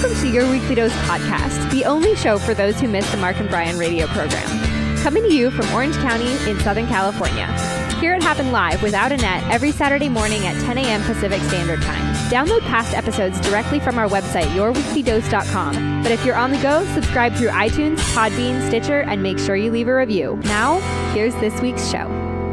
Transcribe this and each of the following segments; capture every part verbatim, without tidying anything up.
Welcome to Your Weekly Dose podcast, the only show for those who miss the Mark and Brian radio program. Coming to you from Orange County in Southern California. Hear it happen live without a net every Saturday morning at ten a.m. Pacific Standard Time. Download past episodes directly from our website, your weekly dose dot com. But if you're on the go, subscribe through iTunes, Podbean, Stitcher, and make sure you leave a review. Now, here's this week's show.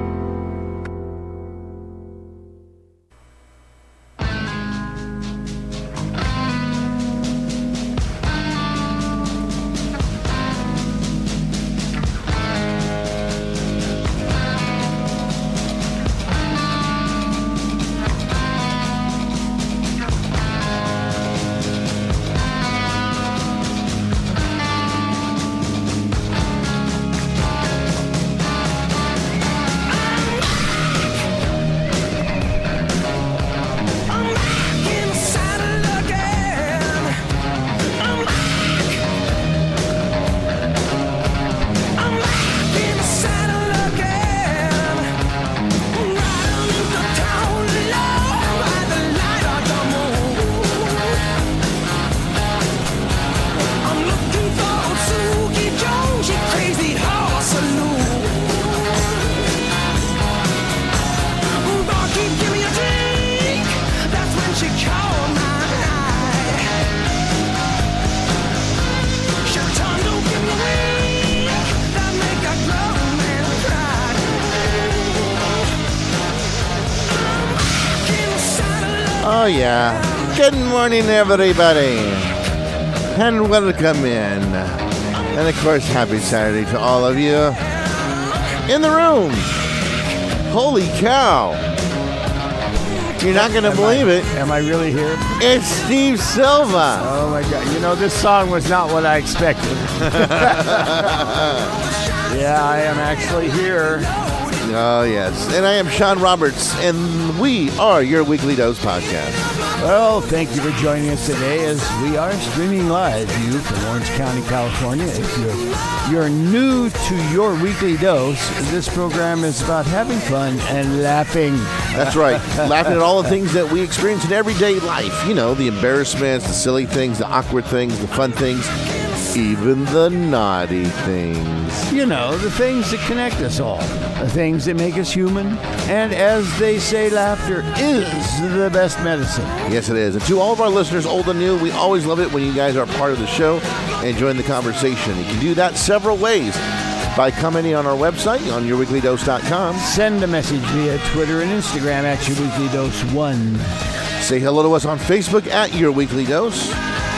Oh, yeah. Good morning, everybody. And welcome in. And, of course, happy Saturday to all of you in the room. Holy cow. You're not going to believe I, it. Am I really here? It's Steve Silva. Oh, my God. You know, this song was not what I expected. Yeah, I am actually here. Oh, yes. And I am Sean Roberts, and we are your Weekly Dose podcast. Well, thank you for joining us today as we are streaming live to you from Orange County, California. If you're, you're new to Your Weekly Dose, this program is about having fun and laughing. That's right. Laughing at all the things that we experience in everyday life. You know, the embarrassments, the silly things, the awkward things, the fun things, even the naughty things. You know, the things that connect us all, the things that make us human. And as they say, laughter is the best medicine. Yes, it is. And to all of our listeners, old and new, we always love it when you guys are part of the show and join the conversation. You can do that several ways. By commenting on our website, on your weekly dose dot com. Send a message via Twitter and Instagram at Your Weekly Dose one. Say hello to us on Facebook at Your Weekly Dose.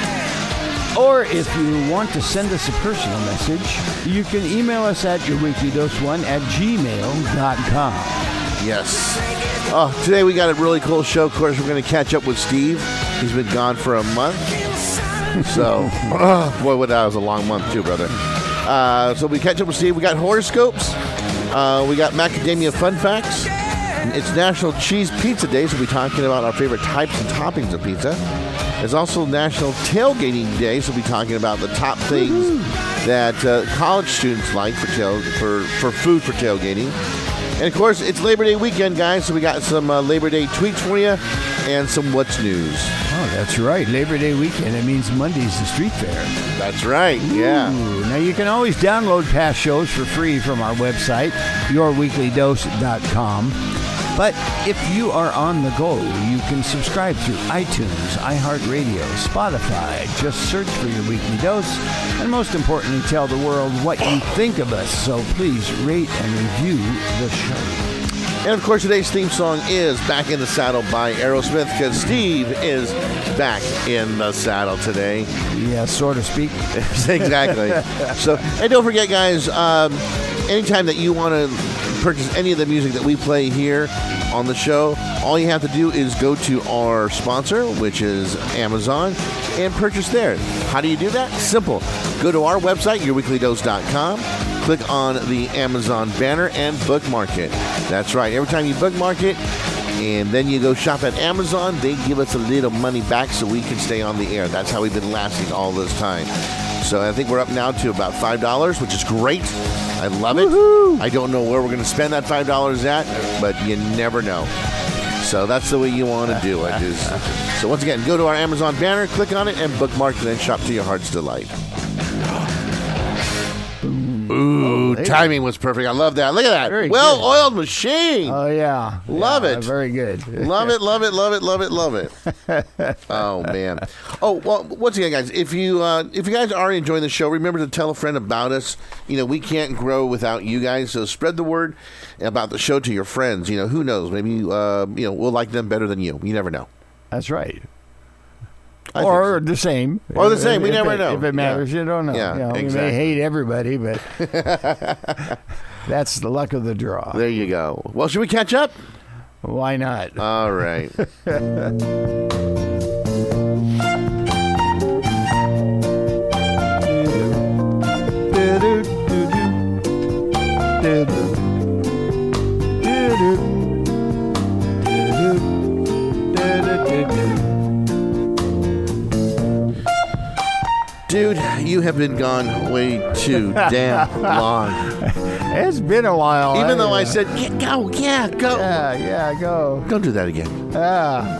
Or if you want to send us a personal message, you can email us at your weekly dose one at gmail dot com. Yes. Oh, today we got a really cool show. Of course, we're going to catch up with Steve. He's been gone for a month. So, oh, boy, what that was a long month too, brother. Uh, so we catch up with Steve. We got horoscopes. Uh, we got macadamia fun facts. It's National Cheese Pizza Day, so we'll be talking about our favorite types and toppings of pizza. It's also National Tailgating Day, so we'll be talking about the top things Woo-hoo. that uh, college students like for, tail, for for food for tailgating. And, of course, it's Labor Day weekend, guys, so we got some uh, Labor Day tweets for you and some What's News. Oh, that's right. Labor Day weekend. It means Monday's the street fair. That's right, yeah. Ooh. Now, you can always download past shows for free from our website, your weekly dose dot com. But if you are on the go, you can subscribe through iTunes, iHeartRadio, Spotify. Just search for Your Weekly Dose. And most importantly, tell the world what you think of us. So please rate and review the show. And, of course, today's theme song is Back in the Saddle by Aerosmith, because Steve is back in the saddle today. Yeah, so to speak. Exactly. So, and don't forget, guys, um, anytime that you want to purchase any of the music that we play here on the show, all you have to do is go to our sponsor, which is Amazon, and purchase there. How do you do that? Simple. Go to our website, your weekly dose dot com, click on the Amazon banner, and bookmark it. That's right. Every time you bookmark it, and then you go shop at Amazon, they give us a little money back so we can stay on the air. That's how we've been lasting all this time. So I think we're up now to about five dollars, which is great. I love it. Woo-hoo. I don't know where we're going to spend that five dollars at, but you never know. So that's the way you want to do it. Is, so once again, go to our Amazon banner, click on it, and bookmark it, and shop to your heart's delight. Ooh, Oh, timing was perfect. I love that. Look at that. Very Well-oiled machine. Oh, yeah. Love Yeah, it. Very good. Love it, love it, love it, love it, love it. Oh man! Oh well, once again, guys, if you uh, if you guys are enjoying the show, remember to tell a friend about us. You know, we can't grow without you guys, so spread the word about the show to your friends. You know, who knows? Maybe uh, you know we'll like them better than you. You never know. That's right. I Or think the same. Or the same. We If never it- know. If it matters, Yeah. you don't know. Yeah, You know, exactly. We may hate everybody, but that's the luck of the draw. so. There you go. Well, should we catch up? Why not? All right. Dude, you have been gone way too damn long. It's been a while. Even though I uh, said, yeah, go, yeah, go. Yeah, yeah, go. Don't do that again. Ah.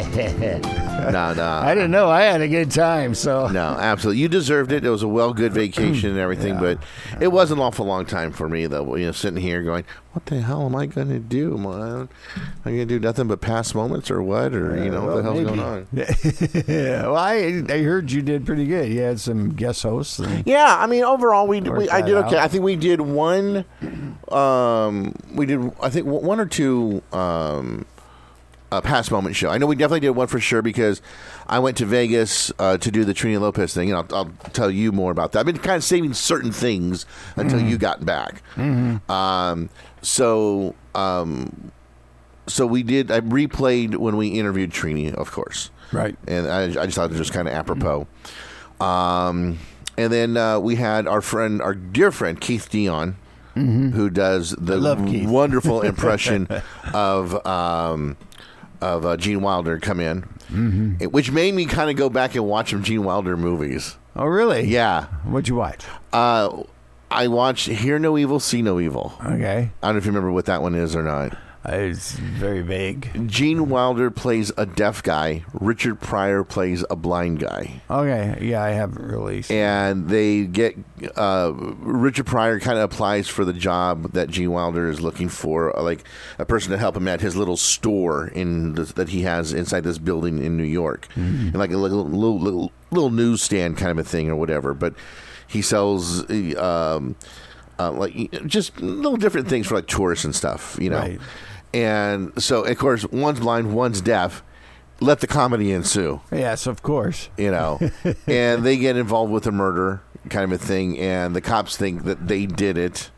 No, no. I didn't know. I had a good time, so. No, absolutely. You deserved it. It was a well good vacation and everything, Yeah. but it was an awful long time for me, though. You know, sitting here going, what the hell am I going to do? Am I, am I going to do nothing but past moments or what? Or, you know, what the hell's going on? Yeah, well, I, I heard you did pretty good. You had some guest hosts. And, Yeah, I mean, overall, we, we Worked I did that okay. out. I think we did one, um, we did, I think, one or two um, uh, past moment show. I know we definitely did one for sure because I went to Vegas uh, to do the Trini Lopez thing, and I'll, I'll tell you more about that. I've been kind of saving certain things until Mm-hmm. you got back. Um, so, um, so we did, I replayed when we interviewed Trini, of course. right. And I, I just thought it was just kind of apropos. Um, and then uh, we had our friend, our dear friend, Keith Dion, who does the love Keith. wonderful impression of um, of uh, Gene Wilder come in, mm-hmm. which made me kind of go back and watch some Gene Wilder movies. Oh, really? Yeah. What'd you watch? Uh, I watched Hear No Evil, See No Evil. Okay. I don't know if you remember what that one is or not. Uh, It's very vague. Gene Wilder plays a deaf guy. Richard Pryor plays a blind guy. Okay. Yeah, I haven't really. Seen And they get uh, Richard Pryor kind of applies for the job that Gene Wilder is looking for, uh, like a person to help him at his little store in this, that he has inside this building in New York, and like a little, little little little newsstand kind of a thing or whatever. But he sells um, uh, like just little different things for like tourists and stuff, you know. Right. And so, of course, one's blind, one's deaf. Let the comedy ensue. Yes, of course. You know, and they get involved with a murder kind of a thing, and the cops think that they did it,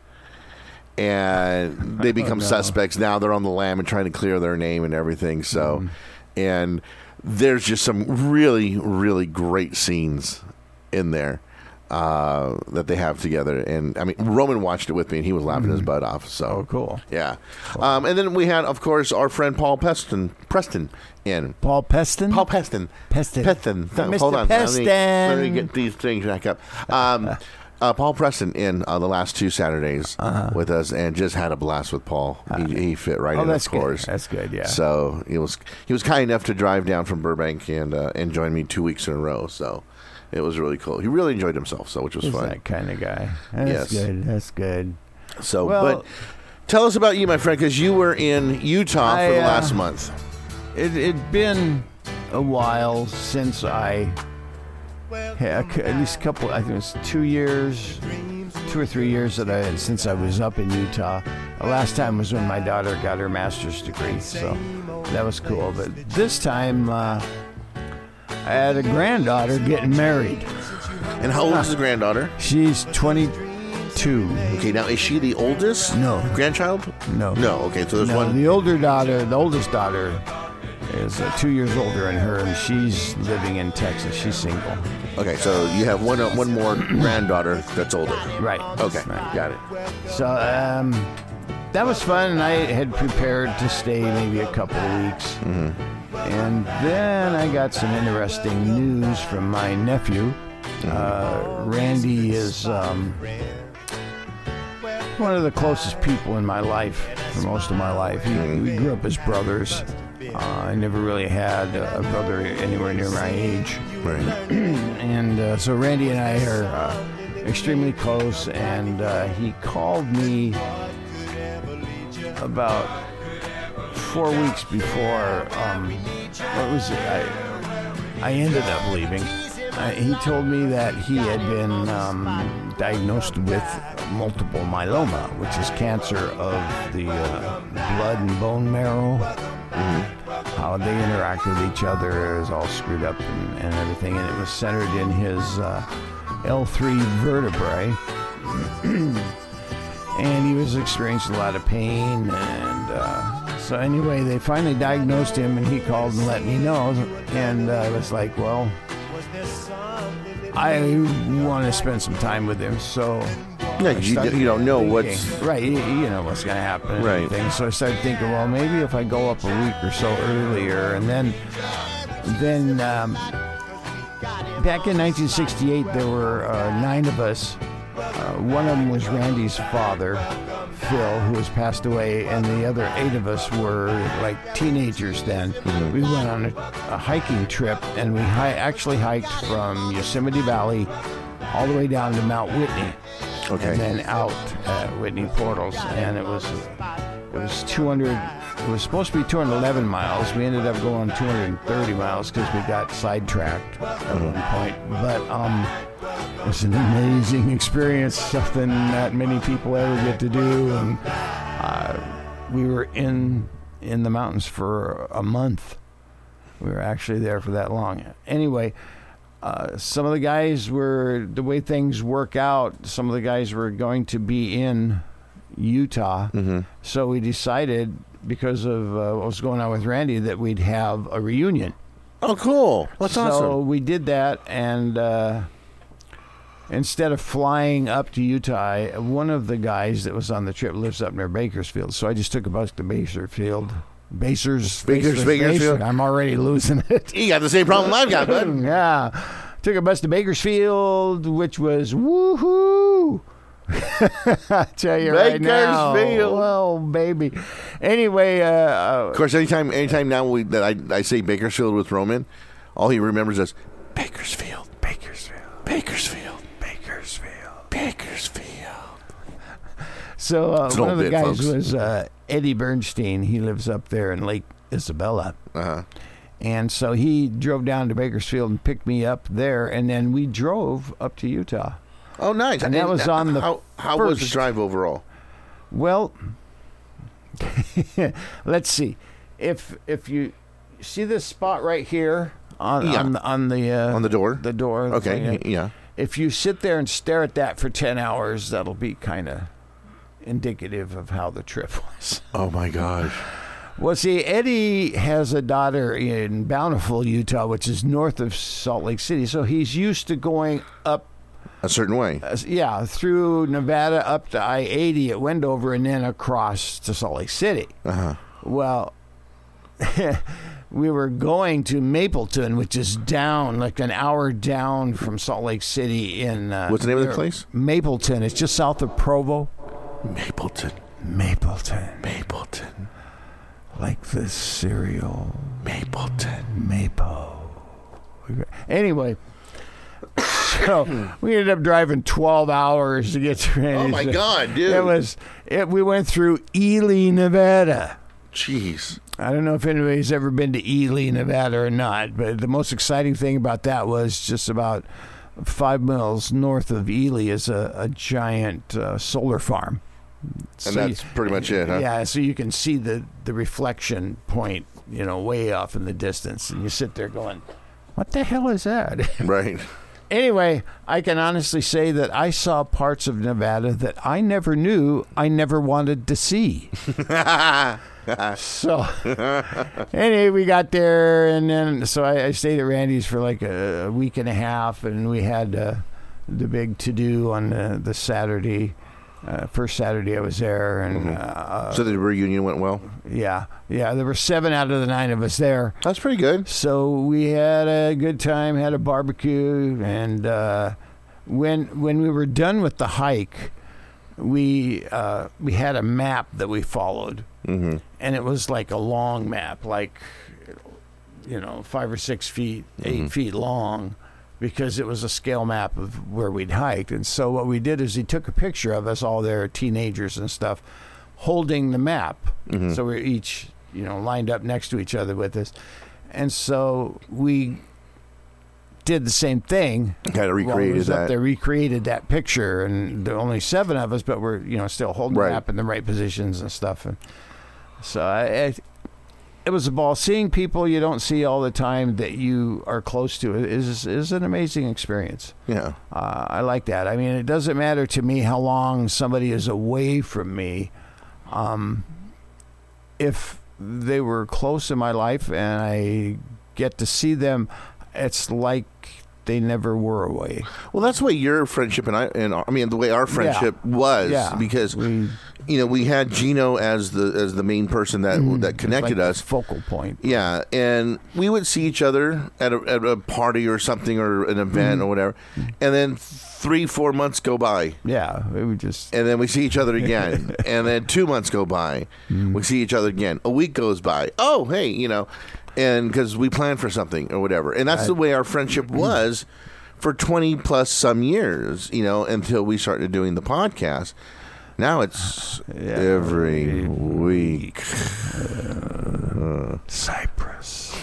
and they become no. suspects. Now they're on the lam and trying to clear their name and everything. So, Mm-hmm. and there's just some really, really great scenes in there uh, that they have together. And I mean, Roman watched it with me, and he was laughing his butt off. So, Oh, cool. yeah. Um, and then we had, of course, our friend Paul Preston, Preston in. Paul Peston? Paul Peston. Peston. Peston. The Hold Mister on. Let me, Peston. let me get these things back up. Um, uh, Paul Preston in uh, the last two Saturdays with us, and just had a blast with Paul. He, he fit right Oh, in, that's of course. good. That's good, yeah. So he was he was kind enough to drive down from Burbank and uh, and join me two weeks in a row. So it was really cool. He really enjoyed himself, so which was He's fun. that kind of guy. That's Yes. good. That's good. So, Well- but tell us about you, my friend, because you were in Utah I, for the uh, last month. It it'd been a while since I had at least a couple. I think it was two years, two or three years that I since I was up in Utah. The last time was when my daughter got her master's degree, so that was cool. But this time, uh, I had a granddaughter getting married. And how old is the granddaughter? She's twenty-two. Okay, now is she the oldest? No. Grandchild? No. No. Okay, so there's No, one. the older daughter, the oldest daughter, is uh, two years older than her, and she's living in Texas. She's single. Okay, so you have one uh, one more granddaughter that's older. Right. Okay, Right. got it. So um, that was fun, and I had prepared to stay maybe a couple of weeks. Mm-hmm. And then I got some interesting news from my nephew. Uh, Randy is um, one of the closest people in my life for most of my life. He, we grew up as brothers. Uh, I never really had a brother anywhere near my age. Right. And uh, so Randy and I are uh, extremely close, and uh, he called me about four weeks before, um, what was it? I, I ended up leaving. Uh, he told me that he had been um, diagnosed with multiple myeloma, which is cancer of the uh, blood and bone marrow. Mm-hmm. How they interact with each other is all screwed up and, and everything, and it was centered in his uh, L three vertebrae. And he was experiencing a lot of pain, and uh, so anyway, they finally diagnosed him, and he called and let me know, and uh, I was like, well, I want to spend some time with him, so yeah, you, you don't know thinking, what's right. You, you know what's going to happen, and right? Everything. So I started thinking, well, maybe if I go up a week or so earlier, and then, then um, back in nineteen sixty-eight, there were uh, nine of us. Uh, one of them was Randy's father, Phil, who has passed away, and the other eight of us were like teenagers then. Mm-hmm. We went on a, a hiking trip, and we hi- actually hiked from Yosemite Valley all the way down to Mount Whitney, okay, and then out at Whitney Portals, and it was it was two hundred. It was supposed to be two hundred eleven miles. We ended up going two hundred thirty miles because we got sidetracked at mm-hmm. one point, but um. It was an amazing experience, something that many people ever get to do, and uh, we were in in the mountains for a month. We were actually there for that long. Anyway, uh, some of the guys were, the way things work out, some of the guys were going to be in Utah, mm-hmm. so we decided, because of uh, what was going on with Randy, that we'd have a reunion. Oh, cool. That's so awesome. So we did that, and... Uh, Instead of flying up to Utah, one of the guys that was on the trip lives up near Bakersfield, so I just took a bus to Bakersfield. Basers, Bakers, Bakersfield. I'm already losing it. You got the same problem I've got, bud. Yeah. Took a bus to Bakersfield, which was woohoo. I tell you right now. Bakersfield. Well, baby. Anyway. Uh, uh, of course, anytime anytime now we, that I, I say Bakersfield with Roman, all he remembers is Bakersfield. Bakersfield. Bakersfield. Bakersfield. So uh, one of the bit, guys folks. was uh, Eddie Bernstein. He lives up there in Lake Isabella. Uh-huh. And so he drove down to Bakersfield and picked me up there, and then we drove up to Utah. Oh, nice. And that was on the How, how first. was the drive overall? Well, let's see. If if you see this spot right here on, yeah. on the, on the, uh, on the door? The door. Okay, thing, yeah. If you sit there and stare at that for ten hours, that'll be kind of indicative of how the trip was. Oh, my gosh. Well, see, Eddie has a daughter in Bountiful, Utah, which is north of Salt Lake City. So he's used to going up. A certain way. Uh, yeah, through Nevada up to I eighty at Wendover and then across to Salt Lake City. Uh-huh. Well, we were going to Mapleton, which is down, like an hour down from Salt Lake City in... Uh, What's the name of the place? Mapleton. It's just south of Provo. Mapleton. Mapleton. Mapleton. Like the cereal. Mapleton. Mapo. Anyway, so we ended up driving twelve hours to get to Randy's. Oh, my God, dude. It was, it, we went through Ely, Nevada. Jeez. I don't know if anybody's ever been to Ely, Nevada or not, but the most exciting thing about that was just about five miles north of Ely is a, a giant uh, solar farm. And so that's you, pretty much it, huh? Yeah, so you can see the, the reflection point, you know, way off in the distance, and you sit there going, what the hell is that? Right. Anyway, I can honestly say that I saw parts of Nevada that I never knew I never wanted to see. So, anyway, we got there, and then so I, I stayed at Randy's for like a, a week and a half, and we had uh, the big to-do on the, the Saturday, uh, first Saturday I was there. And mm-hmm. uh, So the reunion went well? Yeah. Yeah, there were seven out of the nine of us there. That's pretty good. So we had a good time, had a barbecue, and uh, when when we were done with the hike, we uh, we had a map that we followed, Mm-hmm. and it was like a long map, like you know, five or six feet, eight Mm-hmm. feet long, because it was a scale map of where we'd hiked. And so what we did is he took a picture of us all there, teenagers and stuff, holding the map. Mm-hmm. So we're each, you know, lined up next to each other with this. And so we did the same thing. Kind of While I recreated was up that. there, recreated that picture, and there were only seven of us, but we're, you know, still holding Right. the map in the right positions and stuff. And so I, I, it was a ball. Seeing people you don't see all the time that you are close to is is an amazing experience. Yeah. Uh, I like that. I mean, it doesn't matter to me how long somebody is away from me. Um, if they were close in my life and I get to see them, it's like they never were away. Well, that's the way your friendship and I, and I mean, the way our friendship was, Yeah. because We, you know, we had Gino as the as the main person that that connected like us. the focal point. Yeah, and we would see each other at a, at a party or something or an event or whatever, and then three, four months go by, Yeah, we would just. and then we see each other again, and then two months go by, we see each other again. A week goes by. Oh, hey, you know, and because we planned for something or whatever, and that's the way our friendship was for twenty plus some years, you know, until we started doing the podcast. Now it's Yeah. every week. Cyprus.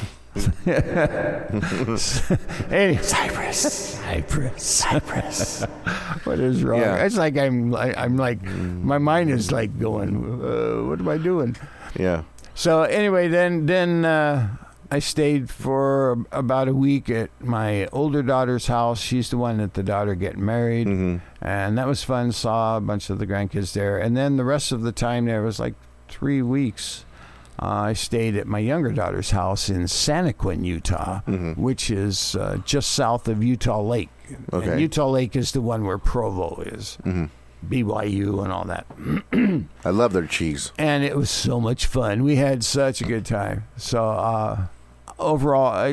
Hey, Cyprus. Cyprus. Cyprus. What is wrong? Yeah. It's like I'm. I, I'm like, my mind is like going. Uh, what am I doing? Yeah. So anyway, then then uh, I stayed for about a week at my older daughter's house. She's the one that the daughter get married, Mm-hmm. and that was fun. Saw a bunch of the grandkids there, and then the rest of the time there was like three weeks. Uh, I stayed at my younger daughter's house in Santaquin, Utah, Mm-hmm. which is uh, just south of Utah Lake. Okay. And Utah Lake is the one where Provo is, Mm-hmm. B Y U and all that. I love their cheese. And it was so much fun. We had such a good time. So uh, overall, I,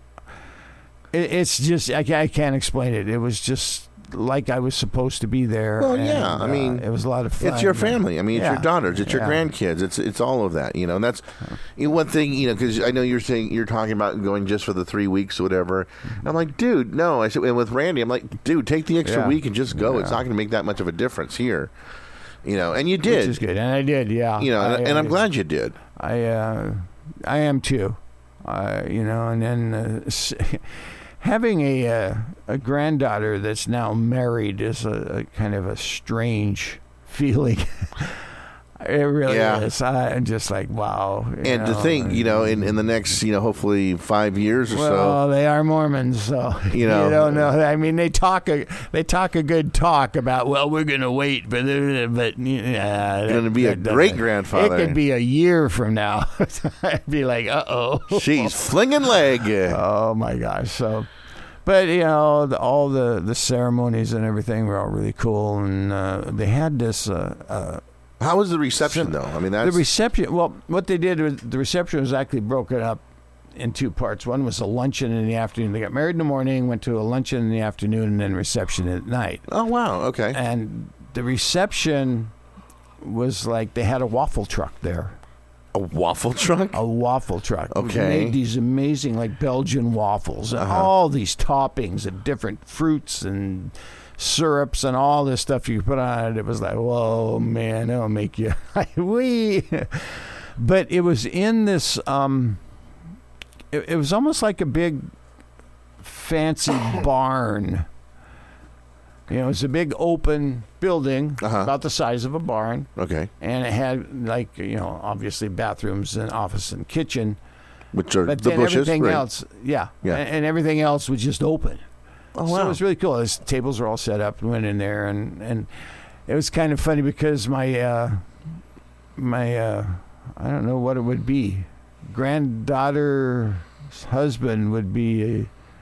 it, it's just I, ca- I can't explain it. It was just like I was supposed to be there. Well, and, yeah, I uh, mean, it was a lot of fun. It's your family. I mean, it's Yeah. your daughters. It's your Yeah. grandkids. It's it's all of that. You know, and that's you know, one thing. You know, because I know you're saying you're talking about going just for the three weeks or whatever. And I'm like, dude, no. I said, and with Randy, I'm like, dude, take the extra Yeah. week and just go. It's Yeah. not going to make that much of a difference here. You know, and you Which did. is good, and I did. Yeah, You know, I, and, and I'm I- glad you did. I uh, I am too. Uh, you know, and then uh, s- having a uh, a granddaughter that's now married is a, a kind of a strange feeling. It really Yeah. is. I, I'm just like, wow. you And to know, think, you know, in, in the next, you know, hopefully five years or well, they are Mormons, so You know. you don't know. I mean, they talk a they talk a good talk about. Well, we're going to wait, but but yeah, so, going to be a that doesn't- great grandfather. It could be a year from now. I'd be like, uh oh. She's flinging leg. Oh my gosh! So, but you know, the, all the the ceremonies and everything were all really cool, and uh, they had this. Uh, uh, How was the reception, though? I mean, that's the reception. Well, what they did was the reception was actually broken up in two parts. One was a luncheon in the afternoon. They got married in the morning, went to a luncheon in the afternoon, and then reception at night. oh wow, okay. And the reception was like they had a waffle truck there. A waffle truck. A waffle truck. Okay. Made these amazing, like Belgian waffles, and Uh-huh. all these toppings of different fruits and syrups and all this stuff you put on it. It was like, whoa, man, that'll make you wee. But it was in this. Um, it, it was almost like a big, fancy barn. You know, it was a big open building, Uh-huh. about the size of a barn. Okay, And it had, like, you know, obviously bathrooms and office and kitchen. which are But the then bushes. everything right? else, yeah. Yeah. And, and everything else was just open. Oh So wow. it was really cool. His tables were all set up. Went in there, and, and it was kind of funny because my, uh, my uh, I don't know what it would be. Granddaughter's husband would be a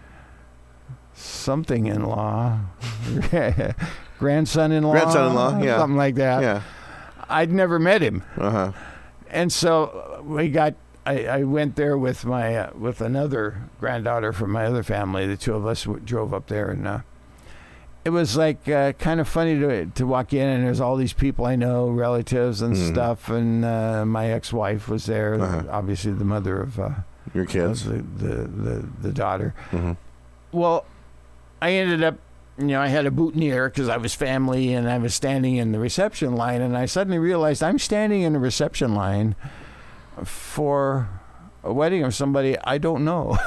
something-in-law. Grandson-in-law. Grandson-in-law, yeah. Something like that. Yeah. I'd never met him. Uh huh. And so we got. I, I went there with my uh, with another granddaughter from my other family. The two of us w- drove up there, and uh, it was like uh, kind of funny to to walk in, and there's all these people I know, relatives and mm. stuff, and uh, my ex-wife was there, uh-huh. obviously the mother of uh, your kids, the, the the the daughter. Mm-hmm. Well, I ended up, you know, I had a boutonniere because I was family, and I was standing in the reception line, and I suddenly realized I'm standing in the reception line for a wedding of somebody I don't know.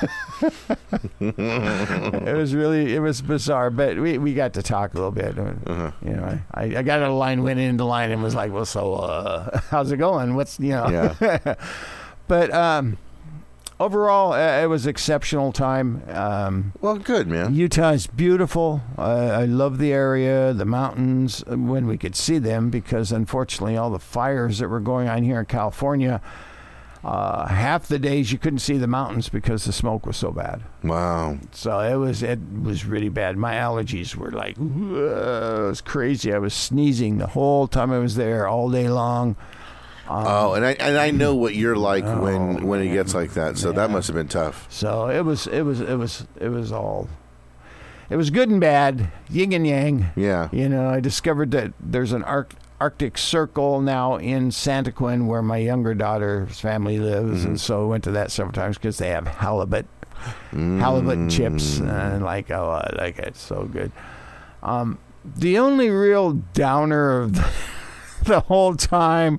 It was really, it was bizarre, but we, we got to talk a little bit. Uh-huh. You know, I, I got out of line, went into line, and was like, well, so uh, how's it going? What's, you know. Yeah. But um, overall, uh, it was exceptional time. Um, well, good, man. Utah is beautiful. Uh, I love the area, the mountains, when we could see them, because unfortunately all the fires that were going on here in California, Uh, half the days you couldn't see the mountains because the smoke was so bad. Wow. So it was it was really bad. My allergies were like, it was crazy. I was sneezing the whole time I was there, all day long. Um, oh, and I and I know what you're like oh, when when man. It gets like that. So yeah. That must have been tough. So it was it was it was it was all. It was good and bad, yin and yang. Yeah. You know, I discovered that there's an arc. Arctic Circle now in Santaquin, where my younger daughter's family lives, mm-hmm. and so I went to that several times because they have halibut, mm-hmm. halibut chips, and like, oh, I like it, so good. Um, the only real downer of the, the whole time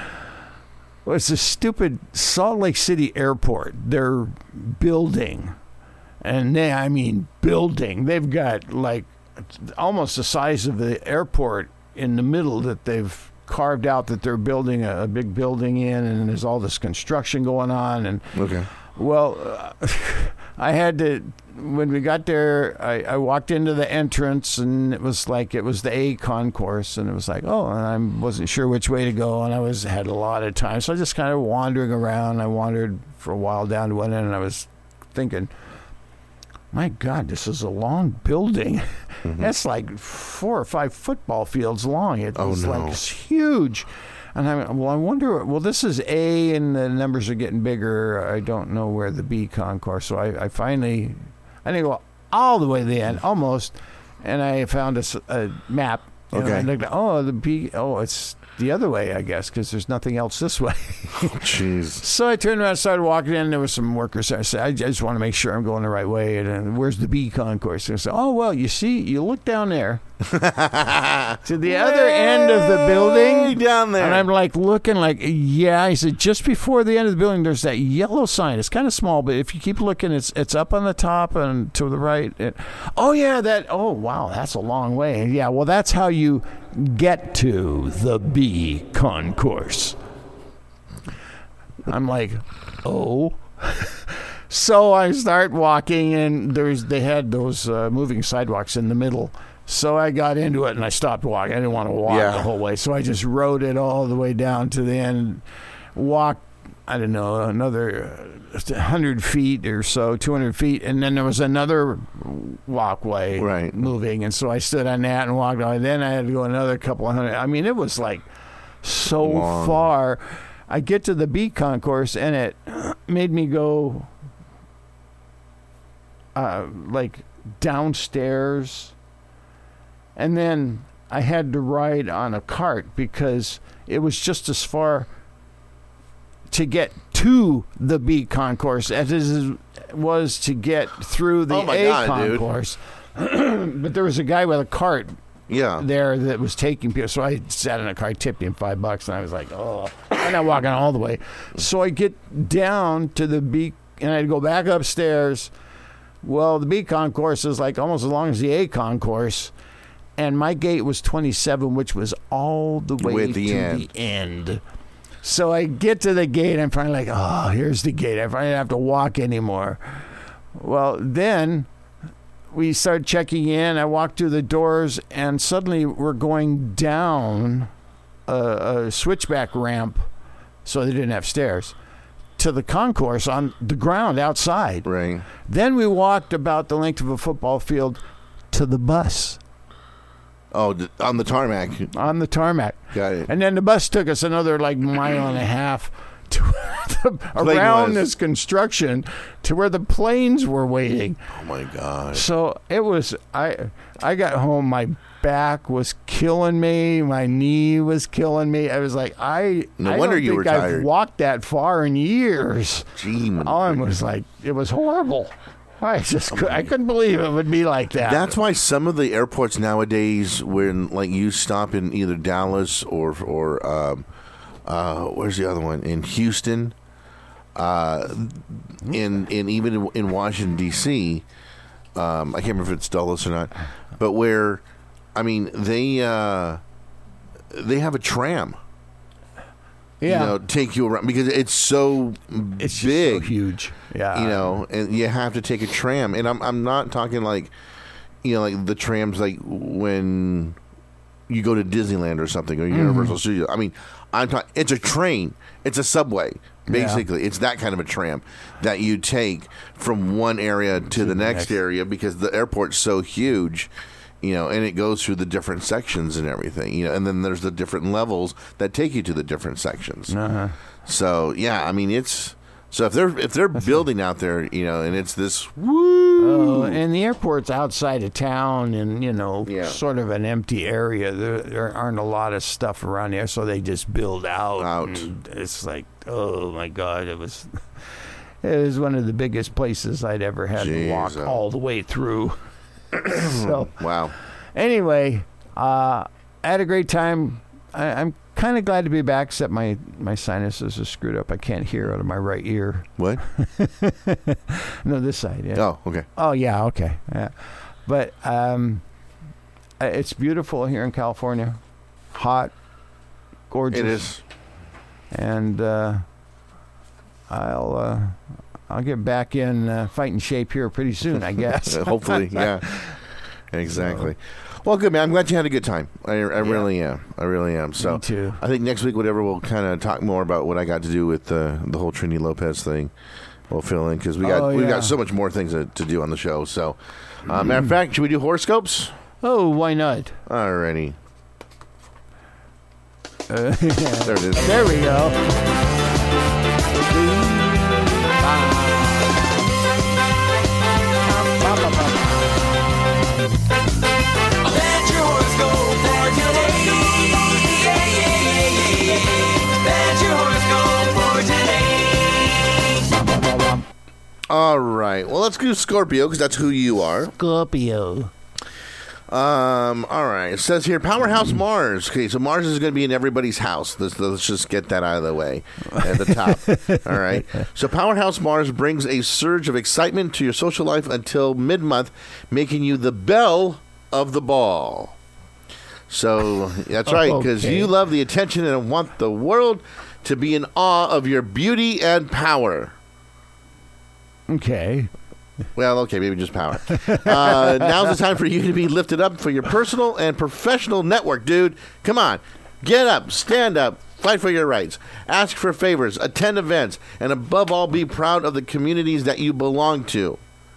was the stupid Salt Lake City airport. They're building, and they, I mean, building. They've got like almost the size of the airport in the middle that they've carved out, that they're building a, a big building in, and there's all this construction going on. And okay, well, uh, I had to, when we got there, I, I walked into the entrance, and it was like, it was the A concourse, and it was like, oh, and I wasn't sure which way to go, and I was had a lot of time, so I just kind of wandering around. I wandered for a while down to one end, and I was thinking, my God, this is a long building. Mm-hmm. That's like four or five football fields long. It oh, was no. like it's huge. And I well, I wonder, well, this is A, and the numbers are getting bigger. I don't know where the B concourse. So I, I finally, I didn't go all the way to the end, almost, and I found a, a map. Okay. And I looked at, oh, the B, oh, it's the other way, I guess, because there's nothing else this way. Jeez. So I turned around and started walking in, and there were some workers there. I said, I just want to make sure I'm going the right way. And, and where's the B concourse? And I said, oh, well, you see, you look down there to the other end of the building. Down there. And I'm like looking like, yeah. He said, just before the end of the building, there's that yellow sign. It's kind of small, but if you keep looking, it's it's up on the top and to the right. It, oh, yeah, that, oh, wow, that's a long way. Yeah, well, that's how you get to the B concourse. I'm like, oh. So I start walking, and there's they had those uh, moving sidewalks in the middle. So I got into it, and I stopped walking. I didn't want to walk yeah. the whole way, so I just rode it all the way down to the end. Walked, I don't know, another one hundred feet or so, two hundred feet, and then there was another walkway right. moving, and so I stood on that and walked on. Then I had to go another couple of hundred. I mean, it was like so Long. far. I get to the B concourse, and it made me go uh, like downstairs, and then I had to ride on a cart because it was just as far to get to the B concourse as it was to get through the oh my A God, concourse. But there was a guy with a cart yeah. there that was taking people. So I sat in a car, I tipped him five bucks, and I was like, oh, I'm not walking all the way. So I get down to the B, and I go back upstairs. Well, the B concourse is like almost as long as the A concourse, and my gate was twenty-seven, which was all the way the to end. the end. So I get to the gate, I'm finally like, oh, here's the gate. I finally don't have to walk anymore. Well, then we started checking in. I walked through the doors, and suddenly we're going down a, a switchback ramp, so they didn't have stairs, to the concourse on the ground outside. Right. Then we walked about the length of a football field to the bus. Oh, on the tarmac. On the tarmac. Got it. And then the bus took us another like mile and a half to, the, around this construction to where the planes were waiting. Oh my God! So it was. I I got home. My back was killing me. My knee was killing me. I was like, I. No I wonder don't you think were tired. I've walked that far in years. Gee, I was like, it was horrible. I just could, I couldn't believe it would be like that. That's why some of the airports nowadays, when like you stop in either Dallas or or um, uh, where's the other one in Houston, uh, in in even in, in Washington D C, um, I can't remember if it's Dulles or not, but where, I mean they uh, they have a tram. Yeah. You know, take you around because it's so it's just big, so huge. Yeah, you know, and you have to take a tram. And I'm I'm not talking like, you know, like the trams like when you go to Disneyland or something or Universal Mm-hmm. Studios. I mean, I'm talking. It's a train. It's a subway. Basically, yeah. It's that kind of a tram that you take from one area to, to the next, next area because the airport's so huge. You know, and it goes through the different sections and everything, you know, and then there's the different levels that take you to the different sections. Uh-huh. So, yeah, I mean, it's so if they're if they're building out there, you know, and it's this woo, uh, and the airport's outside of town, and you know, yeah. sort of an empty area. There, there aren't a lot of stuff around there, so they just build out. Out. And it's like, oh my God, it was it was one of the biggest places I'd ever had Jeez, to walk oh. all the way through. So wow. Anyway, uh, I had a great time. I, I'm kind of glad to be back, except my, my sinuses are screwed up. I can't hear out of my right ear. What? No, this side. Yeah. Oh, okay. Oh, yeah, okay. Yeah. But um, it's beautiful here in California. Hot, gorgeous. It is. And uh, I'll... Uh, I'll get back in uh, fighting shape here pretty soon, I guess. Hopefully, yeah. Exactly. Well, good, man. I'm glad you had a good time. I, I yeah. really am. I really am. So Me too. I think next week, whatever, we'll kind of talk more about what I got to do with uh, the whole Trini Lopez thing. We'll fill in because we got oh, we yeah. got so much more things to, to do on the show. So, uh, mm. matter of fact, should we do horoscopes? Oh, why not? Alrighty. Uh, there it is. There we go. All right. Well, let's do Scorpio because that's who you are. Scorpio. Um. All right. It says here, Powerhouse Mars. Okay, so Mars is going to be in everybody's house. Let's, let's just get that out of the way at the top. All right. So Powerhouse Mars brings a surge of excitement to your social life until mid-month, making you the belle of the ball. So that's right, because Okay. you love the attention and want the world to be in awe of your beauty and power. Okay. Well, okay, maybe just power. Uh, now's the time for you to be lifted up for your personal and professional network, dude. Come on. Get up, stand up, fight for your rights, ask for favors, attend events, and above all, be proud of the communities that you belong to.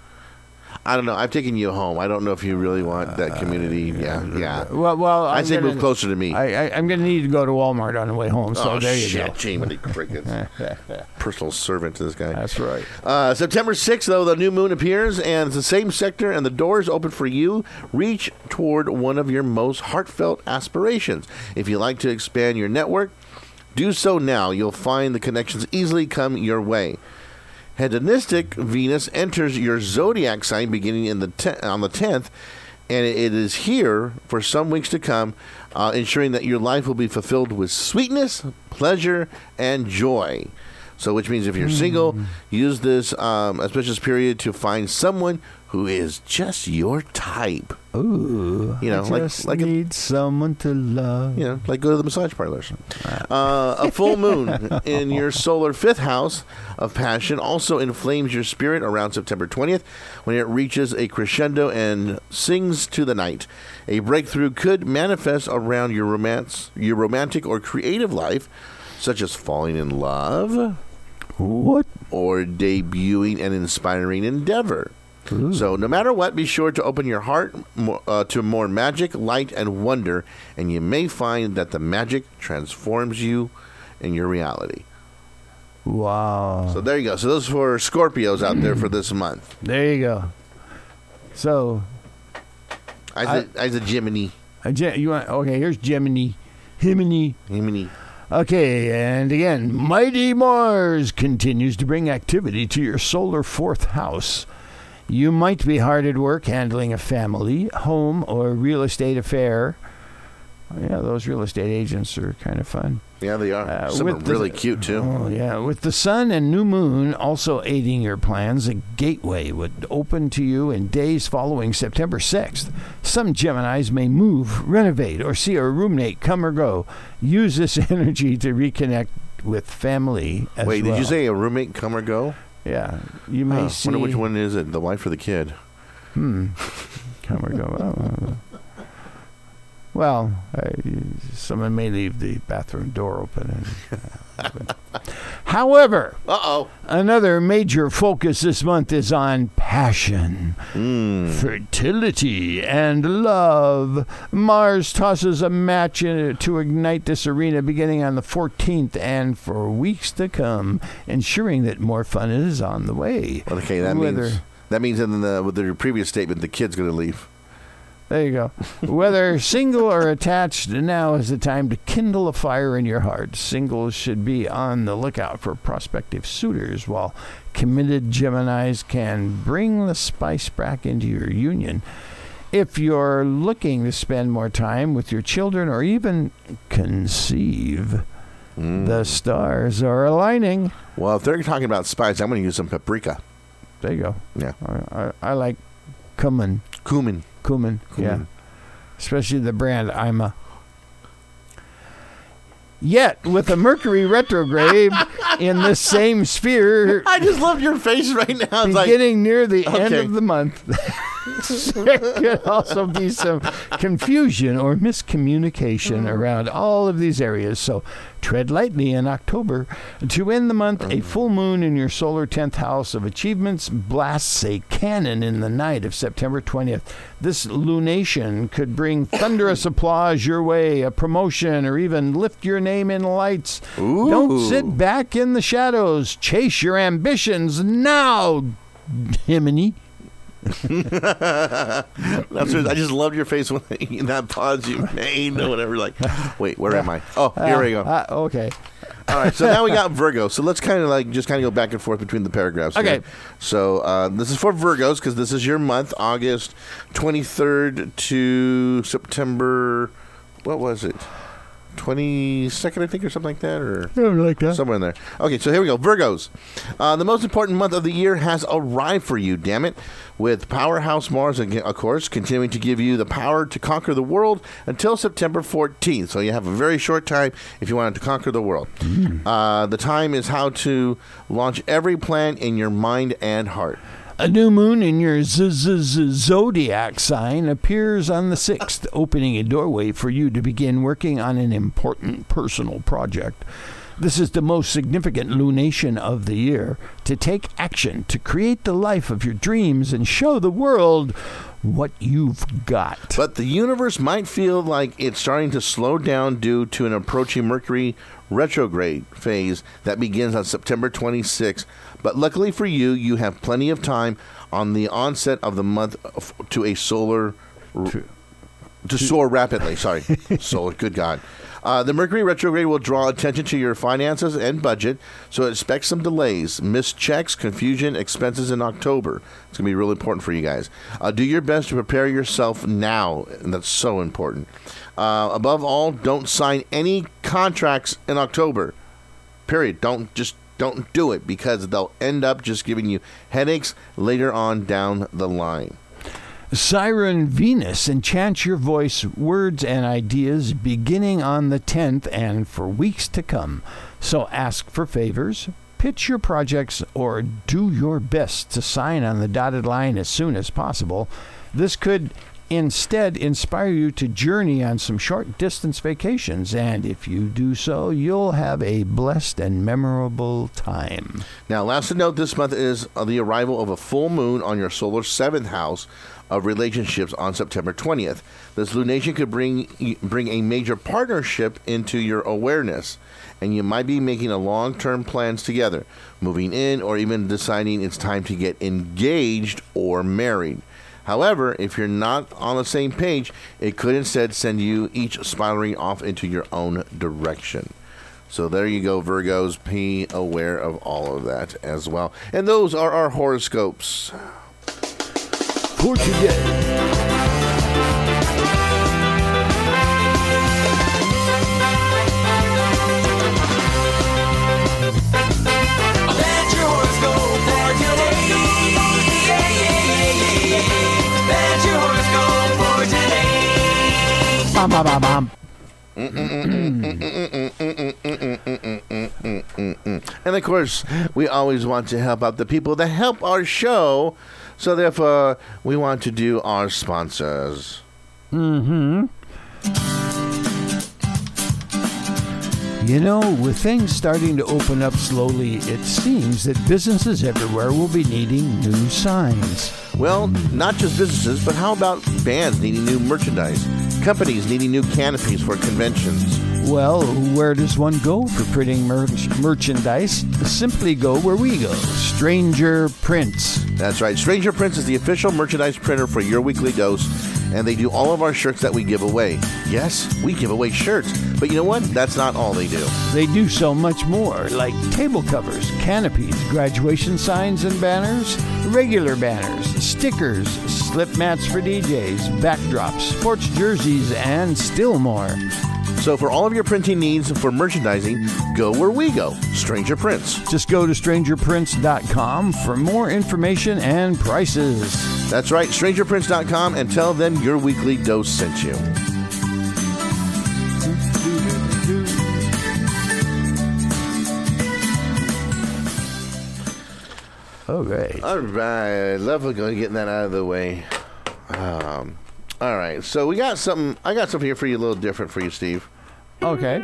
I don't know. I've taken you home. I don't know if you really want that community. Uh, yeah, yeah. Well, well, I'd I'm say gonna, move closer to me. I, I, I'm going to need to go to Walmart on the way home. So oh, there you shit, go. Jiminy Crickets. Personal servant to this guy. That's right. Uh, September sixth, though, the new moon appears, and it's the same sector, and the door is open for you. Reach toward one of your most heartfelt aspirations. If you like to expand your network, do so now. You'll find the connections easily come your way. Hedonistic Venus enters your zodiac sign beginning in the te- on the tenth, and it is here for some weeks to come, uh, ensuring that your life will be fulfilled with sweetness, pleasure, and joy. So, which means if you're mm. single, use this um, auspicious period to find someone who is just your type. Ooh, you know, I like just like need a, someone to love. You know, like go to the massage parlors. Uh, a full moon in your solar fifth house of passion also inflames your spirit around September twentieth when it reaches a crescendo and sings to the night. A breakthrough could manifest around your romance, your romantic or creative life, such as falling in love, what, or debuting an inspiring endeavor. Ooh. So no matter what, be sure to open your heart uh, to more magic, light, and wonder, and you may find that the magic transforms you in your reality. Wow. So there you go. So those for Scorpios out there for this month. There you go. So, I I- said, I said Gemini. uh, Ge- you want? Okay, here's Gemini. Himini. Gemini. Okay, and again, Mighty Mars continues to bring activity to your solar fourth house. You might be hard at work handling a family, home, or real estate affair. Yeah, those real estate agents are kind of fun. Yeah, they are. Uh, Some are with the- really cute, too. Oh, yeah. With the sun and new moon also aiding your plans, a gateway would open to you in days following September sixth. Some Geminis may move, renovate, or see a roommate come or go. Use this energy to reconnect with family as Wait, well. did you say a roommate come or go? Yeah. You may Huh, see... wonder which one is it, the wife or the kid? Hmm. Come or go. Oh, well, uh, someone may leave the bathroom door open. And, however, Uh-oh. another major focus this month is on passion, Mm. fertility, and love. Mars tosses a match in, to ignite this arena beginning on the fourteenth and for weeks to come, ensuring that more fun is on the way. Okay, that Whether- means that means in the with the previous statement, the kid's going to leave. There you go. Whether single or attached, now is the time to kindle a fire in your heart. Singles should be on the lookout for prospective suitors, while committed Geminis can bring the spice back into your union. If you're looking to spend more time with your children or even conceive, Mm. the stars are aligning. Well, if they're talking about spice, I'm going to use some paprika. There you go. Yeah. I, I, I like cumin. Cumin. Cumin, yeah. Cumin. Especially the brand Ima. Yet, with a Mercury retrograde in the same sphere I just love your face right now. It's like, beginning near the end Okay. of the month, there could also be some confusion or miscommunication around all of these areas. So tread lightly in October. To end the month, a full moon in your solar tenth house of achievements blasts a cannon in the night of September twentieth. This lunation could bring thunderous applause your way, a promotion, or even lift your name in lights. Ooh. Don't sit back in the shadows. Chase your ambitions now, Himini. That's what, I just loved your face when in that pause you made or whatever. Like, wait, where am I? Oh, here we go. Uh, okay. All right, so now we got Virgo. So let's kind of like just kind of go back and forth between the paragraphs. Okay. here. So uh, this is for Virgos because this is your month, August twenty-third to September. What was it? twenty-second, I think, or something like that, or like that. somewhere in there. Okay, so here we go. Virgos. Uh, the most important month of the year has arrived for you, damn it. With Powerhouse Mars, again, of course, continuing to give you the power to conquer the world until September fourteenth. So you have a very short time if you wanted to conquer the world. Mm. Uh, the time is how to launch every plan in your mind and heart. A new moon in your z- z- z- zodiac sign appears on the sixth, opening a doorway for you to begin working on an important personal project. This is the most significant lunation of the year, to take action, to create the life of your dreams and show the world what you've got. But the universe might feel like it's starting to slow down due to an approaching Mercury retrograde phase that begins on September twenty-sixth. But luckily for you, you have plenty of time on the onset of the month f- to a solar to, to soar rapidly. Sorry, solar. Good God. Uh, the Mercury retrograde will draw attention to your finances and budget, so expect some delays, missed checks, confusion, expenses in October. It's going to be really important for you guys. Uh, do your best to prepare yourself now, and that's so important. Uh, above all, don't sign any contracts in October. Period. Don't just don't do it because they'll end up just giving you headaches later on down the line. Siren Venus enchants your voice, words, and ideas beginning on the tenth and for weeks to come. So ask for favors, pitch your projects, or do your best to sign on the dotted line as soon as possible. This could instead inspire you to journey on some short distance vacations, and if you do so, you'll have a blessed and memorable time. Now, last to note, this month is uh, the arrival of a full moon on your solar seventh house of relationships on September twentieth. This lunation could bring bring a major partnership into your awareness, and you might be making a long-term plans together, moving in, or even deciding it's time to get engaged or married. However, if you're not on the same page, it could instead send you each spiraling off into your own direction. So there you go, Virgos. Be aware of all of that as well. And those are our horoscopes for today. Bam, bam, bam, bam. And of course, we always want to help out the people that help our show. So therefore, we want to do our sponsors. Mm-hmm. You know, with things starting to open up slowly, it seems that businesses everywhere will be needing new signs. Well, not just businesses, but how about bands needing new merchandise? Companies needing new canopies for conventions. Well, where does one go for printing mer- merchandise? Simply go where we go. Stranger Prints. That's right. Stranger Prints is the official merchandise printer for Your Weekly Dose, and they do all of our shirts that we give away. Yes, we give away shirts. But you know what? That's not all they do. They do so much more, like table covers, canopies, graduation signs and banners, regular banners, stickers, slip mats for D Js, backdrops, sports jerseys, and still more. So for all of your printing needs for merchandising, go where we go, Stranger Prints. Just go to stranger prints dot com for more information and prices. That's right, stranger prints dot com, and tell them Your Weekly Dose sent you. All right. All right. Love getting that out of the way. Um, all right. So we got something. I got something here for you, a little different for you, Steve. Okay.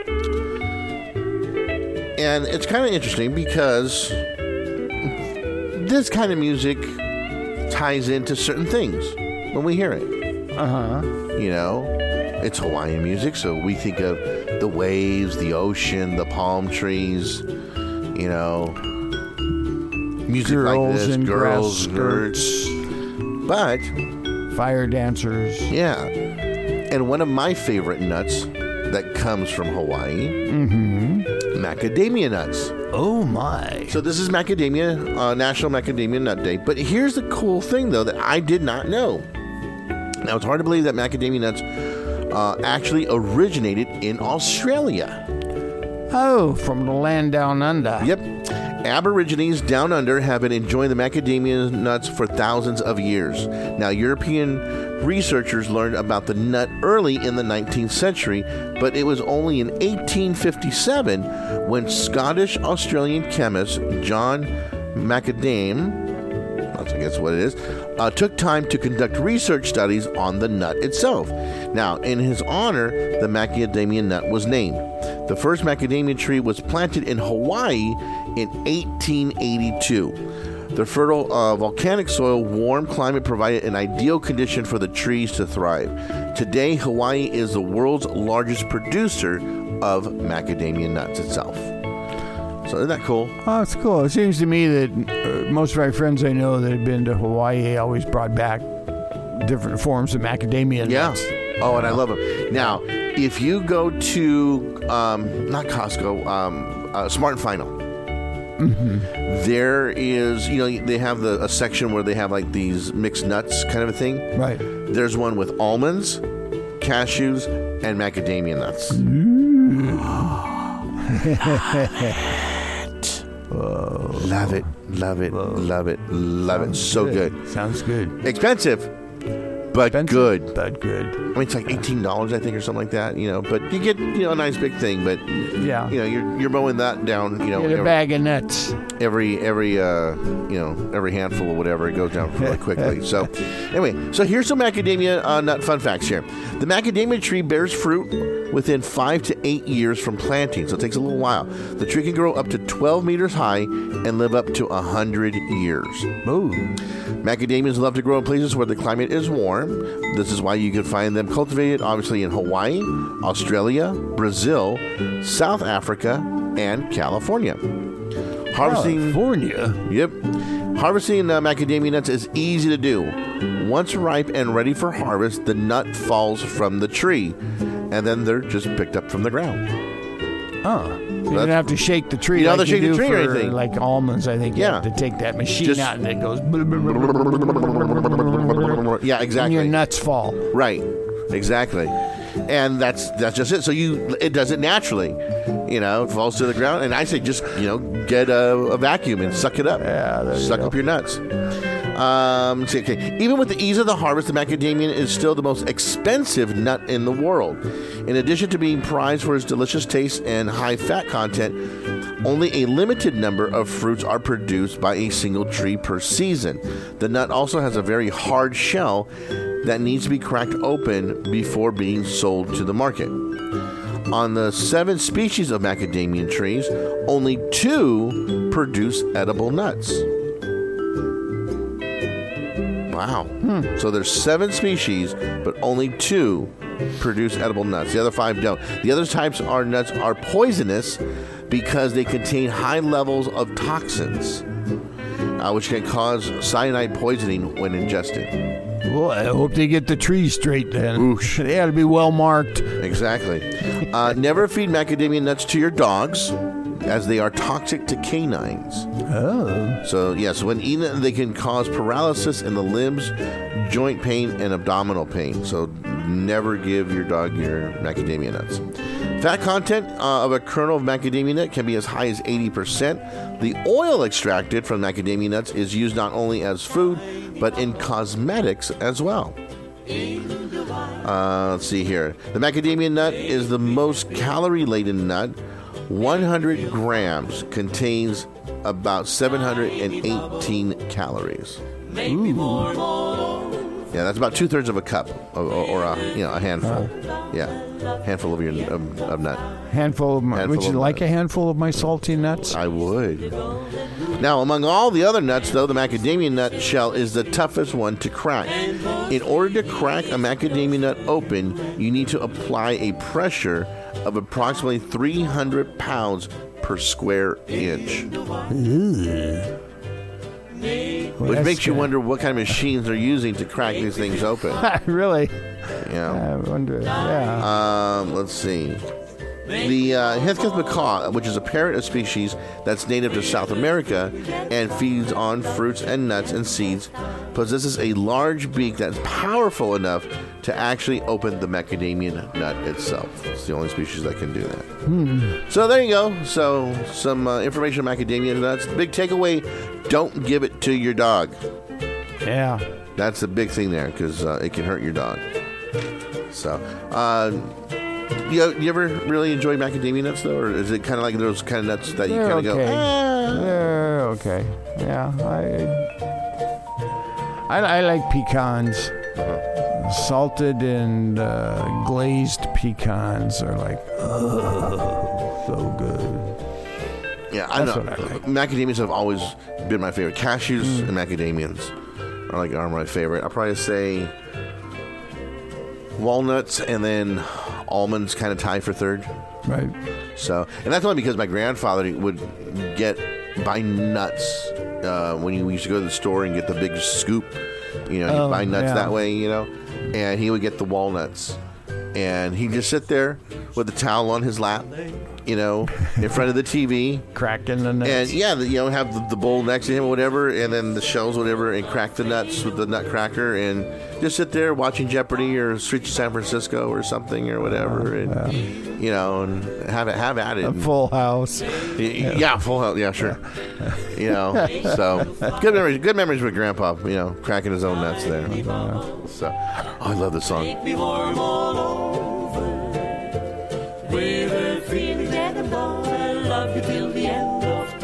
And it's kind of interesting because this kind of music ties into certain things when we hear it. Uh-huh. You know, it's Hawaiian music, so we think of the waves, the ocean, the palm trees, you know, music girls like this, in girls, grass nerds. But fire dancers. Yeah. And one of my favorite nuts that comes from Hawaii, mm-hmm. macadamia nuts. Oh, my. So this is macadamia, uh, National Macadamia Nut Day. But here's the cool thing, though, that I did not know. Now, it's hard to believe that macadamia nuts uh, actually originated in Australia. Oh, from the land down under. Yep. Aborigines down under have been enjoying the macadamia nuts for thousands of years. Now, European researchers learned about the nut early in the nineteenth century, but it was only in eighteen fifty-seven when Scottish-Australian chemist John Macadam, I guess what it is, uh, took time to conduct research studies on the nut itself. Now, in his honor, the macadamia nut was named. The first macadamia tree was planted in Hawaii in eighteen eighty-two. The fertile uh, volcanic soil, warm climate provided an ideal condition for the trees to thrive. Today, Hawaii is the world's largest producer of macadamia nuts itself. So isn't that cool? Oh, it's cool. It seems to me that uh, most of my friends I know that have been to Hawaii always brought back different forms of macadamia nuts. Yeah. Oh, and I love them. Now, if you go to, um, not Costco, um, uh, Smart and Final, mm-hmm. there is, you know, they have the a section where they have like these mixed nuts kind of a thing. Right. There's one with almonds, cashews, and macadamia nuts. Whoa. Love it, love it, Whoa. love it, love Sounds it. So good. good. Sounds good. Expensive, but Expensive, good. But good. I mean, it's like eighteen dollars, I think, or something like that. You know, but you get, you know, a nice big thing. But Yeah. you know, you're you're mowing that down. You know, Get a every bag of nuts. every, every uh, you know, every handful or whatever, it goes down really quickly. So, anyway, so here's some macadamia uh, nut fun facts here. The macadamia tree bears fruit within five to eight years from planting, so it takes a little while. The tree can grow up to twelve meters high and live up to one hundred years. Ooh. Macadamias love to grow in places where the climate is warm. This is why you can find them cultivated, obviously, in Hawaii, Australia, Brazil, South Africa, and California. Harvesting, California? Yep. Harvesting uh, macadamia nuts is easy to do. Once ripe and ready for harvest, the nut falls from the tree, and then they're just picked up from the ground. Oh. You don't have to shake the tree. You don't like have to you shake the do tree or for, anything. Like almonds, I think. Yeah. You have to take that machine Just- out and it goes. Yeah, And exactly. your nuts fall. Right. Exactly. And that's that's just it. So you it does it naturally. You know, it falls to the ground, and I say just, you know, get a, a vacuum and suck it up. Yeah, there you Suck go. up your nuts. Um, see, okay. Even with the ease of the harvest, the macadamia is still the most expensive nut in the world. In addition to being prized for its delicious taste and high fat content, only a limited number of fruits are produced by a single tree per season. The nut also has a very hard shell that needs to be cracked open before being sold to the market. On the seven species of macadamia trees, only two produce edible nuts. Wow. Hmm. So there's seven species, but only two produce edible nuts. The other five don't. The other types are nuts are poisonous because they contain high levels of toxins, uh, which can cause cyanide poisoning when ingested. Well, I hope they get the trees straight then. They ought to be well marked. Exactly. Uh, never feed macadamia nuts to your dogs, as they are toxic to canines. Oh. So, yes, when eaten, they can cause paralysis in the limbs, joint pain, and abdominal pain. So, never give your dog your macadamia nuts. Fat content uh, of a kernel of macadamia nut can be as high as eighty percent. The oil extracted from macadamia nuts is used not only as food, but in cosmetics as well. Uh, let's see here. The macadamia nut is the most calorie-laden nut. one hundred grams contains about seven hundred eighteen calories. Ooh. Yeah, that's about two-thirds of a cup, or, or a, you know, a handful. Yeah, handful of your of, of nut. Handful of my, Handful would you of like nuts. a handful of my salty nuts? I would. Now, among all the other nuts, though, the macadamia nut shell is the toughest one to crack. In order to crack a macadamia nut open, you need to apply a pressure of approximately three hundred pounds per square inch. Well, Which that's makes you good. wonder what kind of machines they're using to crack these things open. Really? Yeah. I wonder. Yeah. Um, let's see. The uh, Heathcote macaw, which is a parrot of species that's native to South America and feeds on fruits and nuts and seeds, possesses a large beak that's powerful enough to actually open the macadamia nut itself. It's the only species that can do that. Hmm. So there you go. So some uh, information on macadamia nuts. Big takeaway, don't give it to your dog. Yeah. That's the big thing there, because uh, it can hurt your dog. So, uh, you, you ever really enjoy macadamia nuts, though? Or is it kind of like those kind of nuts that you They're kind of okay. go, ah? They're okay. Yeah. I, I, I like pecans. Uh-huh. Salted and uh, glazed pecans are like, oh, so good. Yeah, I That's know. what I like. Macadamias have always been my favorite. Cashews Mm. and macadamias are like are my favorite. I'll probably say walnuts and then almonds kind of tie for third. Right. So, and that's only because my grandfather would get buy nuts uh, when we used to go to the store and get the big scoop. You know, he'd Oh, buy nuts yeah. that way. You know, and he would get the walnuts, and he'd just sit there with a towel on his lap, you know, in front of the T V. Cracking the nuts. And yeah, the, you know, have the, the bowl next to him or whatever, and then the shells, whatever, and crack the nuts with the nutcracker, and just sit there watching Jeopardy or Streets of San Francisco or something or whatever, and you know, and have it have at it. A And- full house. Y- yeah, full health. Yeah, sure. You know, so good memories. Good memories with Grandpa. You know, cracking his own nuts there. So, oh, I love this song. Before I'm all over, with a feeling that I'm gonna love you till the end of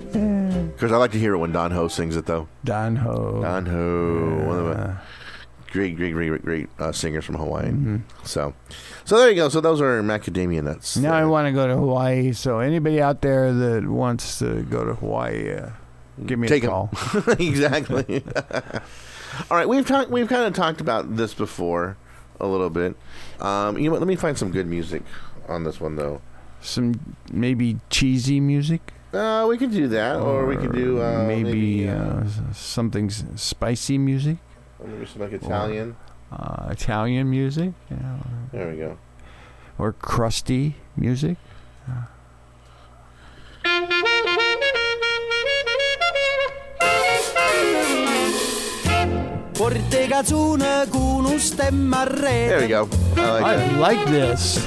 time. Because I like to hear it when Don Ho sings it, though. Don Ho. Don Ho, one of the great, great, great, great uh, singers from Hawaii. Mm-hmm. So, so there you go. So those are macadamia nuts. Now there. I want to go to Hawaii. So anybody out there that wants to go to Hawaii, uh, give me Take a call. Exactly. All right, we've talked. We've kind of talked about this before a little bit. Um, you know what? Let me find some good music on this one, though. Some maybe cheesy music. Uh, we could do that, or, or we could do uh, maybe, maybe uh, uh, something s- spicy music. Or maybe some like Italian. Or, uh, Italian music. Yeah. There we go. Or crusty music. Uh. There we go. I like I that. like this.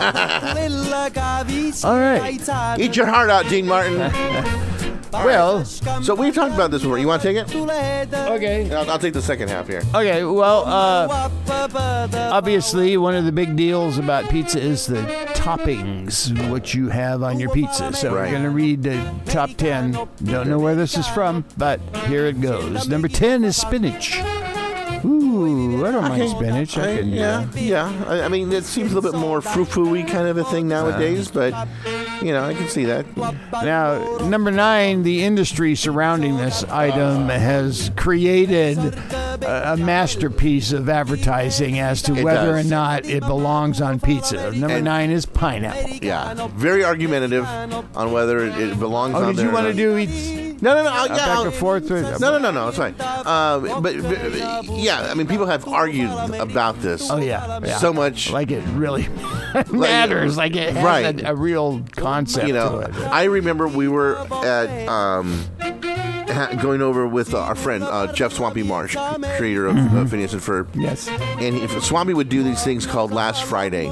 All right. Eat your heart out, Dean Martin. Well, so we've talked about this before. You want to take it? okay. I'll, I'll take the second half here. Okay, well, uh, obviously, one of the big deals about pizza is the toppings, what you have on your pizza. So Right. we're going to read the top ten. Don't know where this is from, but here it goes. Number ten is spinach. Ooh, I don't mind spinach. I I- can, yeah, yeah. I, I mean, it seems a little bit more frou-frou-y kind of a thing nowadays, but, you know, I can see that. Now, number nine, the industry surrounding this item has created a, a masterpiece of advertising as to It whether does. or not it belongs on pizza. Number And- nine is pineapple. Yeah, very argumentative on whether it, it belongs Oh, on did there you or want to not. do each No, no, no. I'll, uh, yeah, back I'll- and forth? Or, No, no, no, no. It's fine. Um, but, but yeah, I mean, people have argued about this. Oh, yeah. yeah. So much. Like it really matters. Like it has Right. a, a real concept You to know, it. I remember we were at um, ha- going over with uh, our friend uh, Jeff Swampy Marsh, creator of uh, Phineas and Ferb. Yes. And if Swampy would do these things called Last Friday,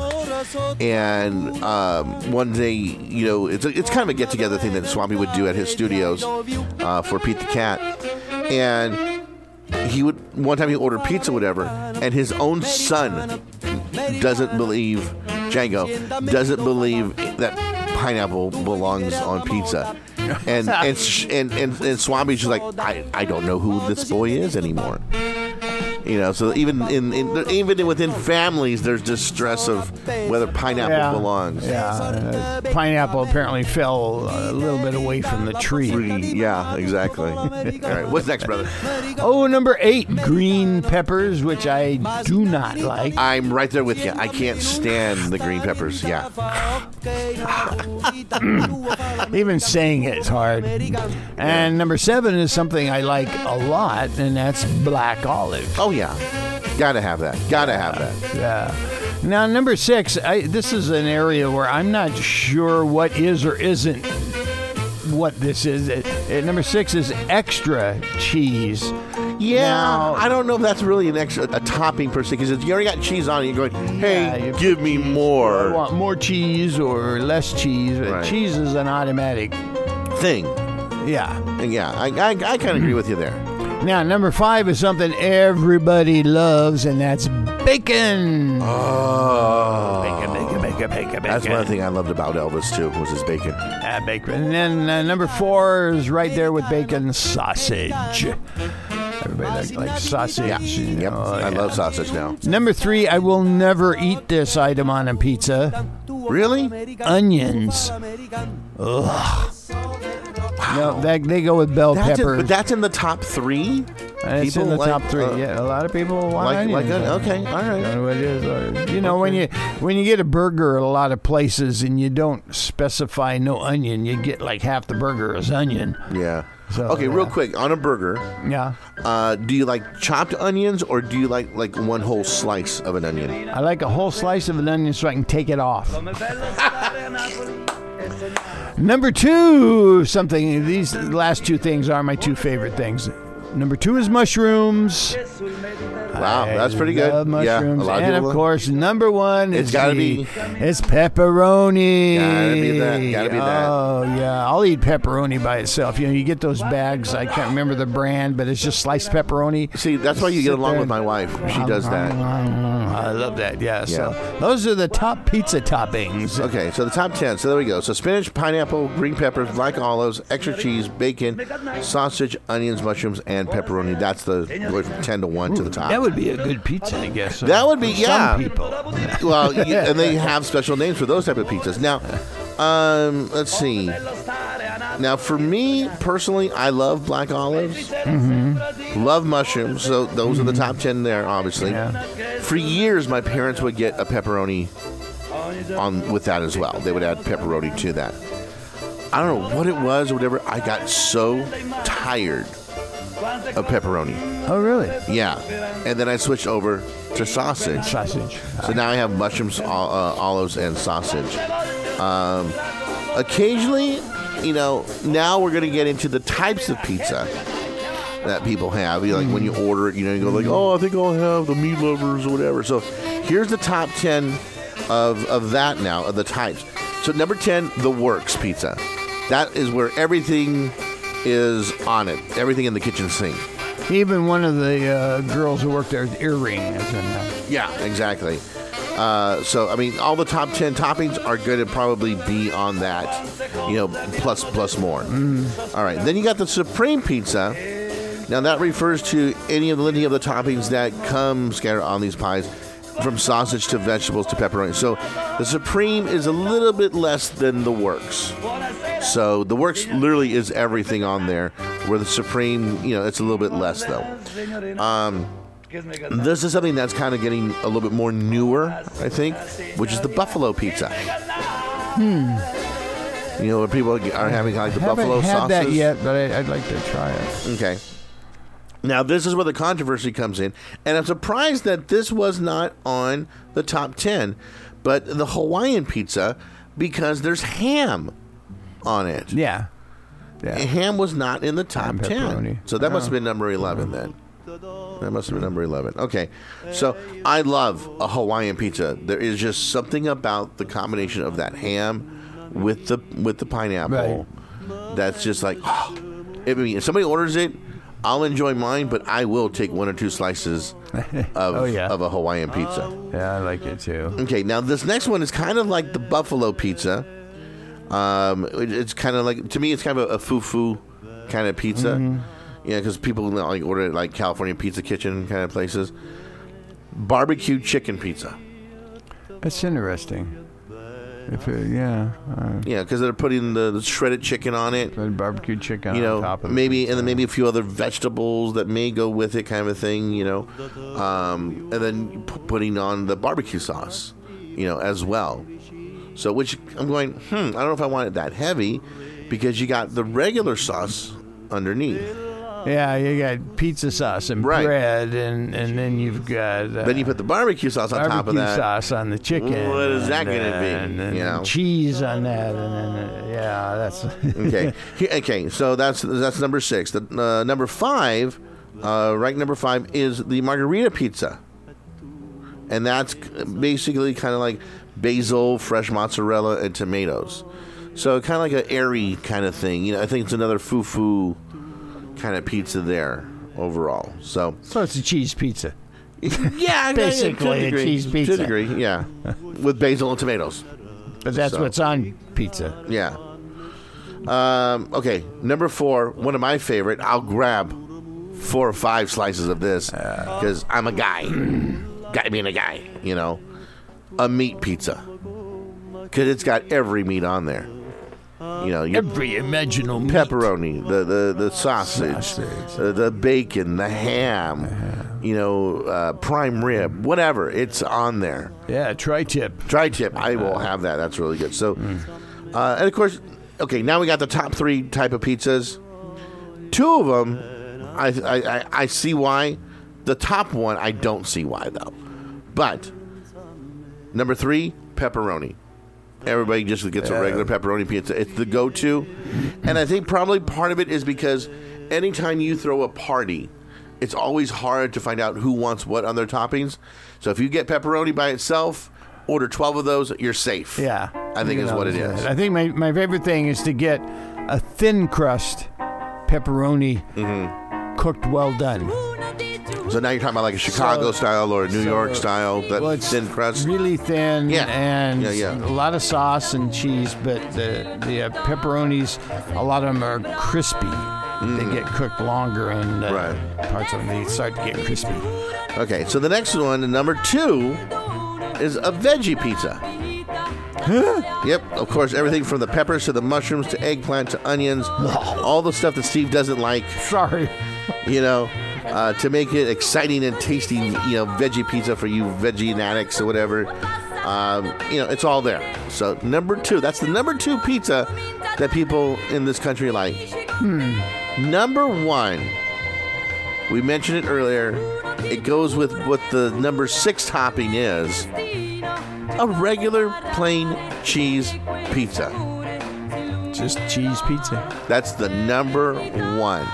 and um, one day, you know, it's a, it's kind of a get together thing that Swampy would do at his studios uh, for Pete the Cat, and he would one time he ordered pizza, whatever, and his own son doesn't believe Django doesn't believe that pineapple belongs on pizza. And and sh- and and, and Swampy's just like, I, I don't know who this boy is anymore. You know, so even in, in even within families, there's distress of whether pineapple Yeah. belongs. Yeah. Uh, pineapple apparently fell a little bit away from the tree. Yeah, exactly. All right, what's next, brother? Oh, number eight, green peppers, which I do not like. I'm right there with you. I can't stand the green peppers. Yeah. Even saying it is hard. And number seven is something I like a lot, and that's black olive. Oh yeah. Gotta have that. Gotta have that. Yeah. Now, number six, I, this is an area where I'm not sure what is or isn't what this is. It, it- number six is extra cheese. Yeah, Now- I don't know if that's really an extra a topping per se, because you already got cheese on it. You're going, hey, Yeah, you- give me I more want more cheese or less cheese. Right. Cheese is an automatic. thing. Yeah. And yeah, I I, I kind of agree with you there. Now, number five is something everybody loves, and that's bacon. Oh, Bacon, bacon, bacon, bacon, bacon. that's one thing I loved about Elvis too, was his bacon. Ah, bacon. And then uh, number four is right there with bacon, sausage. Everybody like, like sausage. Yeah, you yep. know, I yeah. love sausage now. Number three, I will never eat this item on a pizza. Really? Onions. Ugh. No, that, they go with bell That's it, peppers. but that's in the top three. It's in people the like, top three. uh, yeah, a lot of people want like- onions. like on- okay, all right. I don't know what it is. uh, You know, when you when you get a burger at a lot of places and you don't specify no onion, you get like half the burger is onion. Yeah. So, okay, real yeah. quick on a burger. Yeah, Uh, do you like chopped onions or do you like like one whole slice of an onion? I like a whole slice of an onion so I can take it off. Number two, something. These last two things are my two favorite things. Number two is mushrooms. Wow, I that's pretty good. love Yeah, a mushrooms. lot of and of people- course, number one It's is gotta the- be- it's pepperoni. Gotta be that, gotta be that. Oh yeah, I'll eat pepperoni by itself. You know, you get those bags. I can't remember the brand, but it's just sliced pepperoni. See, that's why you get Sit along there with my wife. She does that. I love that. Yeah. So those are the top pizza toppings. Okay, so the top ten. So there we go. So spinach, pineapple, green peppers, black olives, extra cheese, bacon, sausage, onions, mushrooms, and pepperoni. That's the going from ten to one to the top. That would be a good pizza, I guess. That would be, for yeah. Some people. Well, you, and they have special names for those type of pizzas. Now, um, let's see. Now, for me personally, I love black olives. Mm-hmm. Love mushrooms. So those mm-hmm. are the top ten there, obviously. Yeah. For years, my parents would get a pepperoni on with that as well. They would add pepperoni to that. I don't know what it was or whatever. I got so tired of pepperoni. Oh, really? Yeah. And then I switched over to sausage. Sausage. So now I have mushrooms, uh, olives, and sausage. Um, occasionally, you know, now we're going to get into the types of pizza that people have. You know, like when you order it, you know, you go like, oh, I think I'll have the meat lovers or whatever. So here's the top ten of, of that now, of the types. So number ten, the Works pizza. That is where everything is on it. Everything in the kitchen sink. Even one of the uh, girls who worked there, Earring, is in that. Yeah, exactly. Uh, so, I mean, all the top ten toppings are going to probably be on that, you know, plus plus more. Mm. All right. Then you got the Supreme Pizza. Now, that refers to any of the any of the toppings that come scattered on these pies, from sausage to vegetables to pepperoni. So, the Supreme is a little bit less than the Works. So, the Works literally is everything on there, where the Supreme, you know, it's a little bit less, though. Um... This is something that's kind of getting a little bit more newer, I think, which is the buffalo pizza. Hmm. You know, where people are having like the I buffalo haven't had sauces. that yet, but I, I'd like to try it. Okay. Now, this is where the controversy comes in, and I'm surprised that this was not on the top ten, but the Hawaiian pizza, because there's ham on it. Yeah. yeah. Ham was not in the top Ham ten. pepperoni. So that Oh. must have been number eleven then. That must have been number eleven. Okay. So I love a Hawaiian pizza. There is just something about the combination of that ham with the with the pineapple that's just like, oh. I mean, if somebody orders it, I'll enjoy mine, but I will take one or two slices of, Oh, yeah. of a Hawaiian pizza. Yeah, I like it too. Okay, now this next one is kind of like the buffalo pizza. Um, it- it's kind of like, to me, it's kind of a, a fufu kind of pizza. Mm-hmm. Yeah, because people like order it like California Pizza Kitchen kind of places. Barbecue chicken pizza. That's interesting. If it, yeah, uh, Yeah, because they're putting the, the shredded chicken on it. put barbecue chicken You on know, top of maybe it. and then maybe a few other vegetables that may go with it, kind of a thing. You know, um, and then p- putting on the barbecue sauce, you know, as well. So, which I'm going, hmm, I don't know if I want it that heavy, because you got the regular sauce underneath. Yeah, you got pizza sauce and Right. bread, and, and then you've got uh, Then you put the barbecue sauce on barbecue top of that. sauce on the chicken. What is that and, gonna be, And, and, you know? cheese on that, and then uh, yeah, that's Okay, Here- okay. So that's that's number six. The uh, number five, uh, rank number five is the margarita pizza, and that's basically kind of like basil, fresh mozzarella, and tomatoes. So kind of like an airy kind of thing. You know, I think it's another fufu kind of pizza there overall. So so it's a cheese pizza. yeah, I- Basically to a degree, cheese pizza. To a degree, yeah, with basil and tomatoes. But that's So- what's on pizza. Yeah. Um, okay, number four, one of my favorite. I'll grab four or five slices of this because I'm a guy. Guy being a guy, you know. A meat pizza. Because it's got every meat on there. You know, your Every imaginable meat. pepperoni, the, the, the sausage, Sausage. uh, the bacon, the ham, you know, uh, prime rib, whatever. It's on there. Yeah, tri-tip. Tri-tip, I will have that. That's really good. So, uh, and of course, okay, now we got the top three type of pizzas. Two of them, I, I, I, I see why. The top one, I don't see why, though. But, number three, pepperoni. Everybody just gets a regular pepperoni pizza. It's the go-to. And I think probably part of it is because anytime you throw a party, it's always hard to find out who wants what on their toppings. So if you get pepperoni by itself, order twelve of those, you're safe. Yeah. I think You is know, what it is. I think my, my favorite thing is to get a thin crust pepperoni Mm-hmm. cooked well done. So now you're talking about like a Chicago So- style or a New so- York style, that Well, it's thin crust. really thin, Yeah. and Yeah, yeah. a lot of sauce and cheese, but the the uh, pepperonis, a lot of them are crispy. they get cooked longer, and uh, Right. parts of them they start to get crispy. Okay, so the next one, the number two, is a veggie pizza. Yep, of course, everything from the peppers to the mushrooms to eggplant to onions, all the stuff that Steve doesn't like, Sorry. you know, uh, to make it exciting and tasty, you know, veggie pizza for you veggie addicts or whatever. Um, you know, it's all there. So number two, that's the number two pizza that people in this country like. Hmm. Number one, we mentioned it earlier. It goes with what the number six topping is. A regular plain cheese pizza. Just cheese pizza. That's the number one.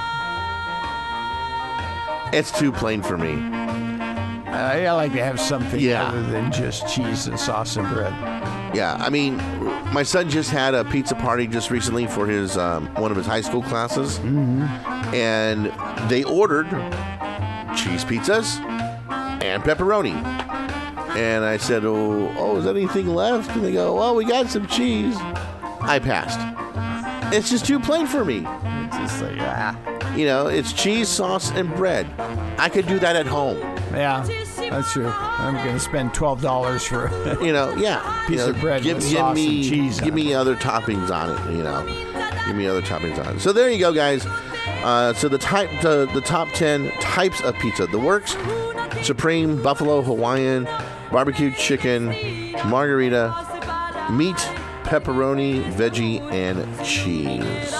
It's too plain for me. I, I like to have something Yeah. other than just cheese and sauce and bread. Yeah, I mean, my son just had a pizza party just recently for his um, one of his high school classes, Mm-hmm. and they ordered cheese pizzas and pepperoni. And I said, "Oh, oh, is anything left?" And they go, "Well, we got some cheese." I passed. It's just too plain for me. It's just like, ah. You know, it's cheese, sauce, and bread. I could do that at home. Yeah, that's true. I'm going to spend twelve dollars for You know, yeah. Piece you know, of bread give, with give sauce me, and cheese Give on me other toppings on it, you know. Give me other toppings on it. So there you go, guys. Uh, so the type, the, the top ten types of pizza. The works: Supreme, Buffalo, Hawaiian, barbecue chicken, margarita, meat, pepperoni, veggie, and cheese.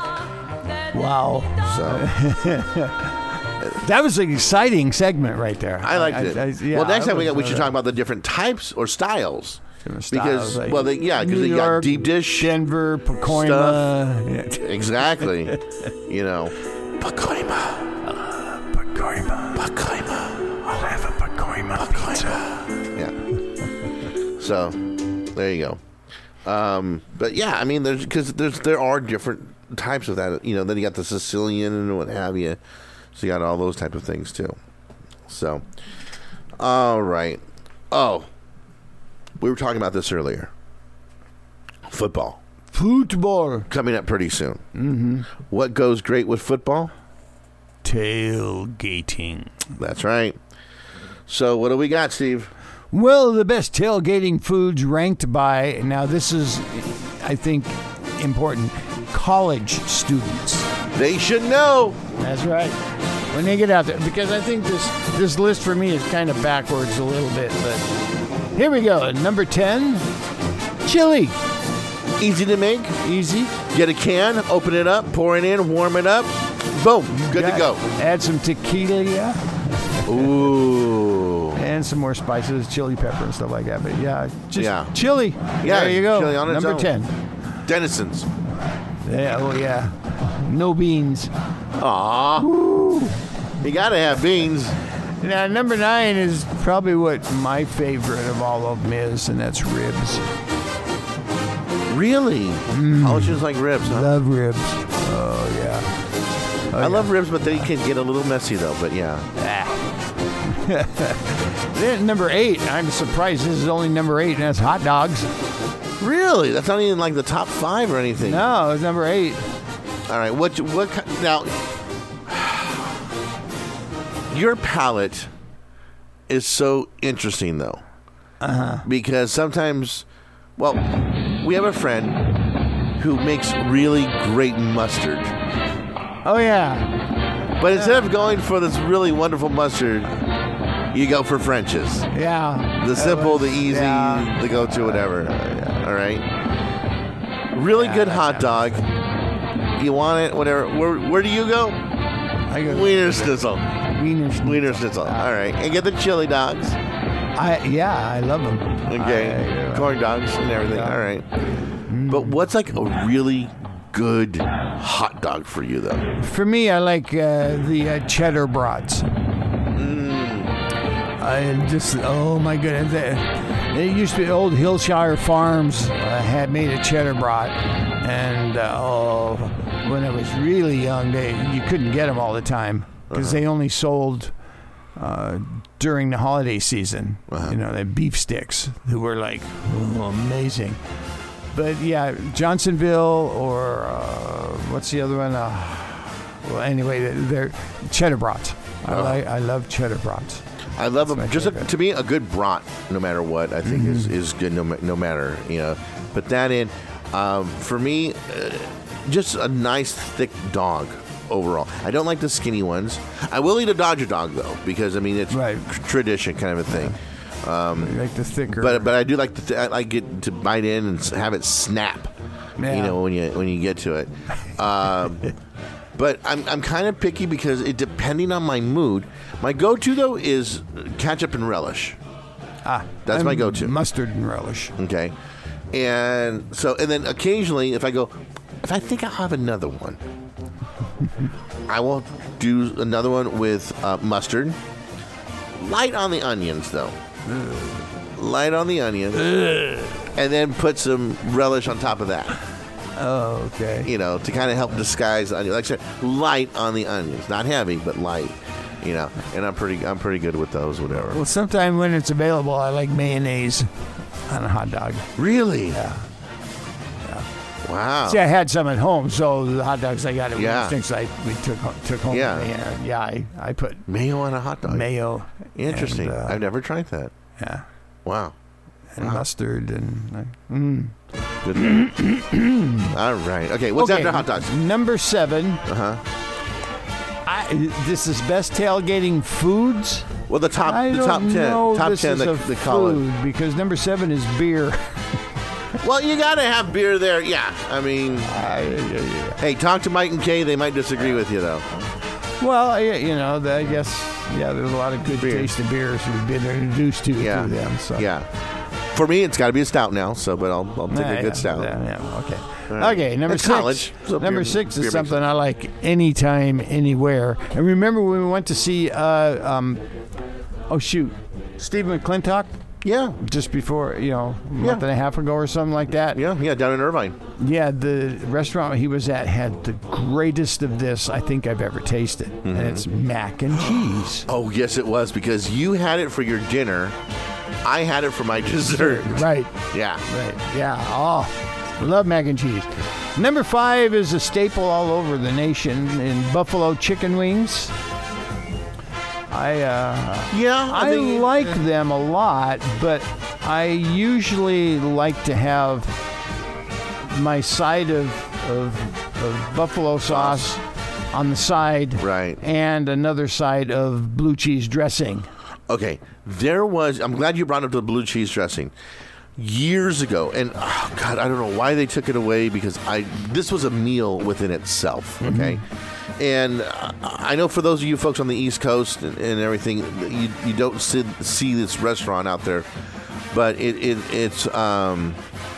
Wow. So That was an exciting segment right there. I liked it. I, yeah, well, next I time we was, got, we should uh, talk about the different types or styles. different Because, styles, like well, they, yeah, because New they got York, deep dish. Denver, Pacoima. Yeah. Exactly. You know, Pacoima. Pacoima. Pacoima. I'll have a Pacoima pizza. Yeah. So, there you go. Um, but yeah, I mean, there's because there's there are different types of that. You know, then you got the Sicilian and what have you. So you got all those type of things too. So, all right. Oh, we were talking about this earlier. Football Football. coming up pretty soon. Mm-hmm. What goes great with football? Tailgating. That's right. So what do we got, Steve? Well, the best tailgating foods ranked by, now this is, I think, important, college students. They should know. That's right. When they get out there, because I think this this list for me is kind of backwards a little bit, but here we go. Number ten, chili. Easy to make. Easy. Get a can, open it up, pour it in, warm it up. Boom. Good to go. Add some tequila, yeah, Ooh. and some more spices, chili pepper and stuff like that. But yeah, just Yeah. chili. Yeah, there you go. chili on its Number own. ten. Denison's. Yeah, oh yeah. No beans. Aw. You gotta have beans. Now, number nine is probably what my favorite of all of them is, and that's ribs. Really? Politicians like ribs, huh? Love ribs. Oh, yeah. Oh, I yeah. love ribs, but they can get a little messy, though. But yeah. Then number eight, I'm surprised this is only number eight, and that's hot dogs. Really? That's not even like the top five or anything. No, it's number eight. All right. What? What? ki- Now, your palate is so interesting, though. Uh huh. Because sometimes, well, we have a friend who makes really great mustard, Oh, yeah. but instead of going for this really wonderful mustard, you go for French's. Yeah. The simple, the easy, Yeah. the go-to, whatever. All right. Really good hot dog. You want it, whatever. Where, where do you go? I go Wiener Schnitzel. Wiener Schnitzel. Wiener Schnitzel. All right. And get the chili dogs. I, yeah, I love them. Okay. I, uh, Corn dogs and everything. Yeah. All right. But what's like a really good hot dog for you, though? For me, I like uh, the uh, cheddar brats. Mm. I just, oh my goodness. They, it used to be old Hillshire Farms uh, had made a cheddar brat. And, uh, oh, when I was really young, they you couldn't get them all the time because Uh-huh. they only sold uh, during the holiday season. Uh-huh. You know, the beef sticks that were like, oh, amazing. But yeah, Johnsonville or uh, what's the other one? Uh, well, anyway, they're, they're cheddar brats. I Oh. like, I love cheddar brats. I love That's them. my Just a, favorite. to me, a good brat, no matter what, I think is, is good. No, ma- no matter you know, put that in. Um, for me, uh, just a nice thick dog overall. I don't like the skinny ones. I will eat a Dodger dog though, because I mean it's Right. tradition kind of a thing. I like the thicker. But but I do like the th- I like get to bite in and s- have it snap. Yeah. You know when you when you get to it. Um, but I'm I'm kind of picky because it depending on my mood. My go-to though is ketchup and relish. ah, that's I'm my go-to. Mustard and relish. Okay, and so and then occasionally if I go, if I think I'll have another one, I will do another one with uh, mustard. Light on the onions though. Light on the onions, and then put some relish on top of that. Oh, okay. You know, to kind of help disguise the onion. Like I said, light on the onions, not heavy, but light. You know, and I'm pretty, I'm pretty good with those. Whatever. Well, sometime when it's available, I like mayonnaise on a hot dog. Really? Yeah. Wow. See, I had some at home, so the hot dogs I got at Yeah. Winston's, I we took ho- took home. Yeah. yeah, yeah. I, I put Mayo on a hot dog. mayo. Interesting. and, uh, I've never tried that. yeah, Wow. and Wow. mustard and. Uh, mm. Good. All right. Okay. What's Okay, after hot dogs? Number seven. Uh huh. I, this is best tailgating foods. Well, the top, I the don't top ten, know top this ten. is They, a they call it. food because number seven is beer. Well, you got to have beer there. Yeah. I mean, hey, talk to Mike and Kay. They might disagree with you though. Well, I, you know, the, I guess yeah. There's a lot of good Beer. tasting beers we've been introduced to Yeah. through them. So. Yeah. For me, it's got to be a stout now. So, but I'll, I'll take Yeah, a good yeah, stout. Yeah, yeah, okay. All right. Okay, number It's six. college, so number beer- six beer is makes something I like anytime, anywhere. And remember when we went to see, uh, um, oh shoot, Steve McClintock Yeah. just before, you know, a month Yeah. and a half ago or something like that. Yeah. Yeah. Down in Irvine. Yeah, the restaurant he was at had the greatest of this I think I've ever tasted, Mm-hmm. and it's mac and cheese. Oh, yes, it was because you had it for your dinner. I had it for my dessert. Right. Yeah. Right. Yeah. Oh, love mac and cheese. Number five is a staple all over the nation in buffalo chicken wings. I uh, Yeah. I think- like them a lot, but I usually like to have my side of of, of buffalo sauce on the side, Right. and another side of blue cheese dressing. Okay, there was. I'm glad you brought up the blue cheese dressing. Years ago, and oh God, I don't know why they took it away because I this was a meal within itself. Okay, and uh, I know for those of you folks on the East Coast and, and everything, you you don't see, see this restaurant out there, but it, it it's um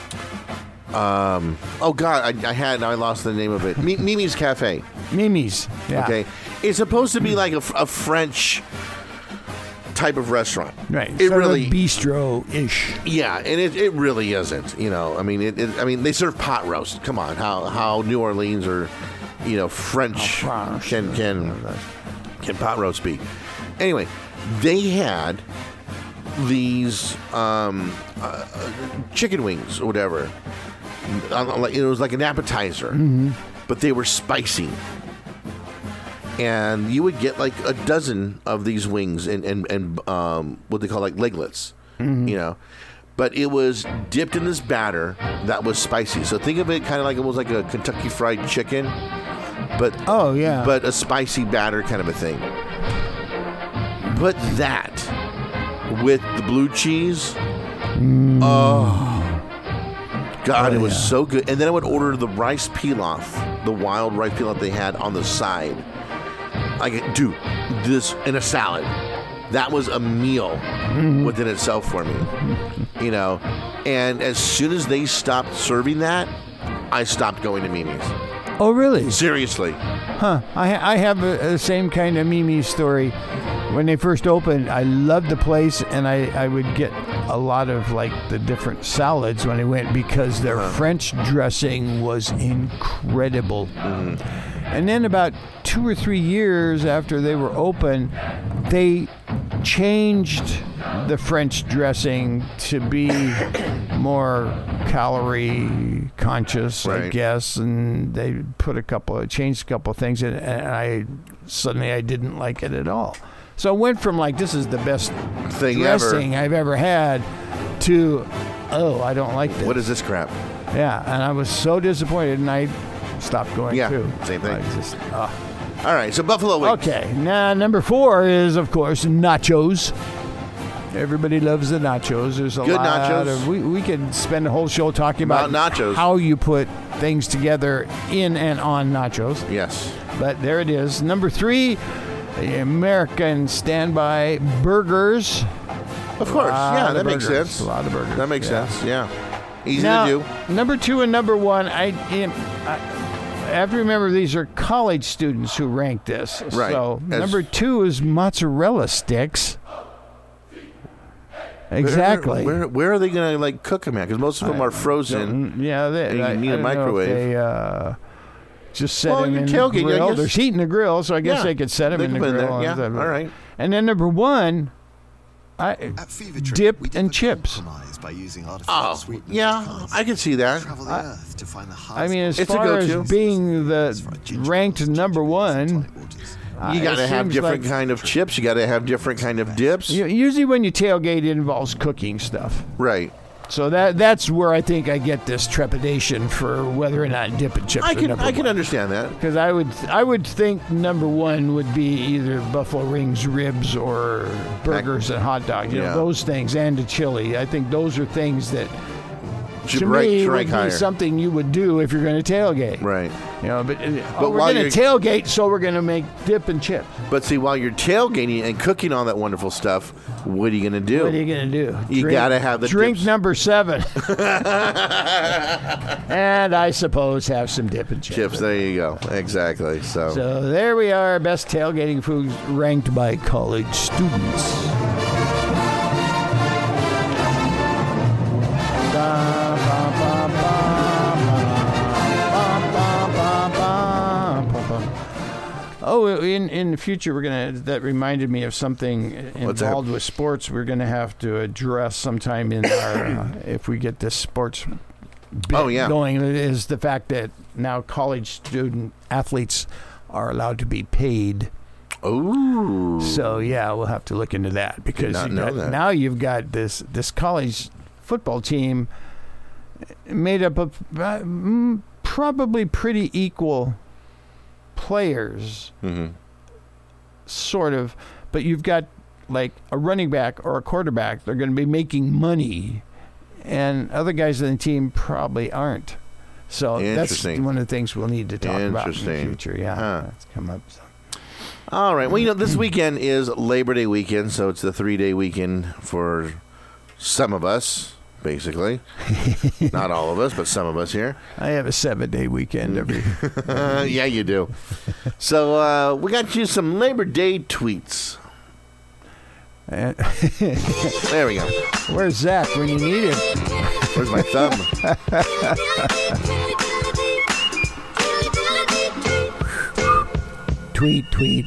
um oh God, I, I had I lost the name of it. Mi- Mimi's Cafe. Mimi's. Yeah. Okay, it's supposed to be like a, a French type of restaurant. Right. It sort really of bistro-ish. Yeah, and it, it really isn't. You know, I mean, it, it. I mean, they serve pot roast. Come on, how how New Orleans or you know French Oh, French. can can can pot roast be? Anyway, they had these um, uh, chicken wings or whatever. Uh, like- It was like an appetizer, but they were spicy. And you would get like a dozen of these wings and, and, and um, what they call like leglets, you know. But it was dipped in this batter that was spicy. So think of it kind of like it was like a Kentucky Fried Chicken, but Oh, yeah. but a spicy batter kind of a thing. But that with the blue cheese, oh God, Oh, it was yeah. so good. And then I would order the rice pilaf, the wild rice pilaf they had on the side. I get, dude, this in a salad. That was a meal within itself for me, you know. And as soon as they stopped serving that, I stopped going to Mimi's. Oh, really? Seriously. Huh. I, I have a, the same kind of Mimi story. When they first opened, I loved the place, and I, I would get a lot of, like, the different salads when I went because their Uh-huh. French dressing was incredible. And then about two or three years after they were open, they changed the French dressing to be more calorie conscious, Right. I guess, and they put a couple of changed a couple of things in it, and I suddenly I didn't like it at all. So I went from like this is the best Thing dressing ever. I've ever had to oh I don't like this. What is this crap? Yeah, and I was so disappointed, and I stopped going Yeah, too. same thing. I just, uh, All right, so Buffalo Wings. okay, now number four is of course nachos. Everybody loves the nachos. There's a Good lot nachos. of we we could spend a whole show talking About about, nachos. how you put things together in and on nachos. Yes. But there it is. Number three, the American standby burgers. Of course. Lot Yeah, of that makes burgers. sense. A lot of burgers. That makes Yeah. sense. Yeah. Easy Now, to do. number two and number one, I, am, I, I have to remember these are college students who rank this. Right. So As- number two is mozzarella sticks. Exactly. Where, where, where are they going to like cook them at? Because most of them are frozen. Don't- Yeah, they, And you I, need I a don't know if microwave. They uh, just set Well, them you in tailgate, the I grill. guess. There's heat in the grill, so I guess Yeah. they could set them They in the can put grill. it there. and Yeah. stuff. All right. And then number one, I At Fever Trip, dip we and never chips. compromise by using artificial Oh, sweeteners yeah. and colors. I can see that. Travel the I- earth to find the I mean, as highest It's a far as go-to. being the As far as ginger ranked ales, number ginger ales, one, tonic waters. uh, You got to it have seems different like- kind of chips. You got to have different kind of dips. U- Usually, when you tailgate, it involves cooking stuff. Right. So that that's where I think I get this trepidation for whether or not dip and chips I are can number I can one. understand that. Because I would I would think number one would be either buffalo wings, ribs, or burgers and hot dogs. You Yeah. know, those things, and the chili. I think those are things that Should to rank, me should would rank be higher. something you would do if you're going to tailgate. Right. You know, but, uh, But oh, we're while going to you're- tailgate, so we're going to make dip and chips. But see, while you're tailgating and cooking all that wonderful stuff, what are you going to do? What are you going to do? You gotta have the drink dips. number seven, and I suppose have some dip and chips. Chips. There you go. Exactly. So. So there we are, best tailgating foods ranked by college students. Ba, ba, ba, ba, ba, ba, ba, ba, ba, ba. Oh, in in the future, we're gonna. That reminded me of something What's that? involved with sports. We're gonna have to address sometime in our uh, if we get this sports bit Oh, yeah. going. Is the fact that now college student athletes are allowed to be paid. Ooh. So yeah, we'll have to look into that because not you know got- that. now you've got this this college football team made up of uh, mm, probably pretty equal players, hmm sort of, but you've got like a running back or a quarterback. They're going to be making money, and other guys on the team probably aren't. So that's Interesting. one of the things we'll need to talk about in the Interesting. future. Yeah, Huh. that's come up. So. All right. Well, you know, this weekend is Labor Day weekend, so it's the three-day weekend for some of us, basically. Not all of us, but some of us here. I have a seven-day weekend every. Uh, yeah, you do. So uh, we got you some Labor Day tweets. Uh, There we go. Where's Zach when you need him? Where's my thumb? Tweet, tweet.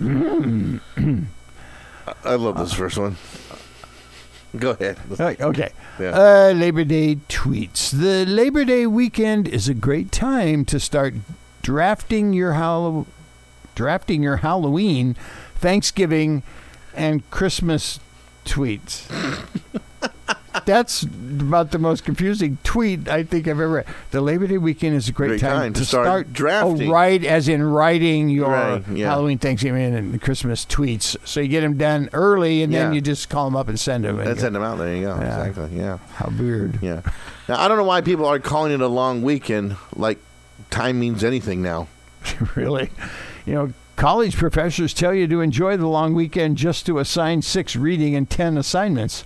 I love this first one. Go ahead. Uh, Okay. Yeah. Uh, Labor Day tweets. The Labor Day weekend is a great time to start drafting your Hall- drafting your Halloween, Thanksgiving, and Christmas tweets. That's about the most confusing tweet I think I've ever read. The Labor Day weekend is a great, Great time, time to to start start, drafting. Oh, right, as in writing your Right, yeah. Halloween, Thanksgiving, and Christmas tweets. So you get them done early, and then Yeah. you just call them up and send them. Let's send them out. There you go. Yeah. Exactly. Yeah. How weird. Yeah. Now, I don't know why people are calling it a long weekend like time means anything now. Really? You know, college professors tell you to enjoy the long weekend just to assign six reading and ten assignments.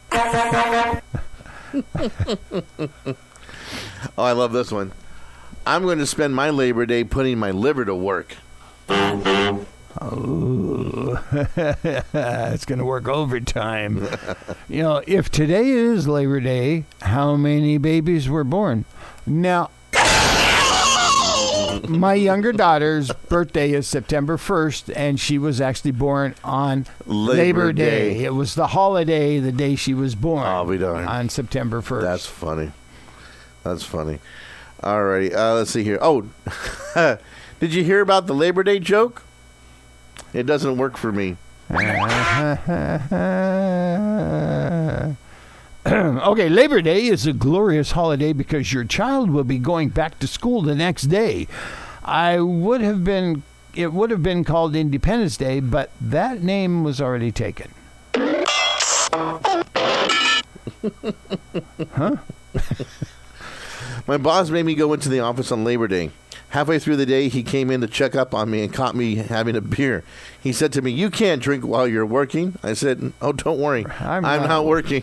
Oh, I love this one. I'm going to spend my Labor Day putting my liver to work. Oh, it's going to work overtime. You know, if today is Labor Day, how many babies were born? Now, my younger daughter's birthday is September first, and she was actually born on Labor Labor, Day. Day. It was the holiday the day she was born. I'll be darned. On September first. That's funny. That's funny. Alrighty, uh, let's see here. Oh, did you hear about the Labor Day joke? It doesn't work for me. Okay, Labor Day is a glorious holiday because your child will be going back to school the next day. I would have been, it would have been called Independence Day, but that name was already taken. Huh? My boss made me go into the office on Labor Day. Halfway through the day, he came in to check up on me and caught me having a beer. He said to me, "You can't drink while you're working." I said, "Oh, don't worry. I'm, I'm not, not working."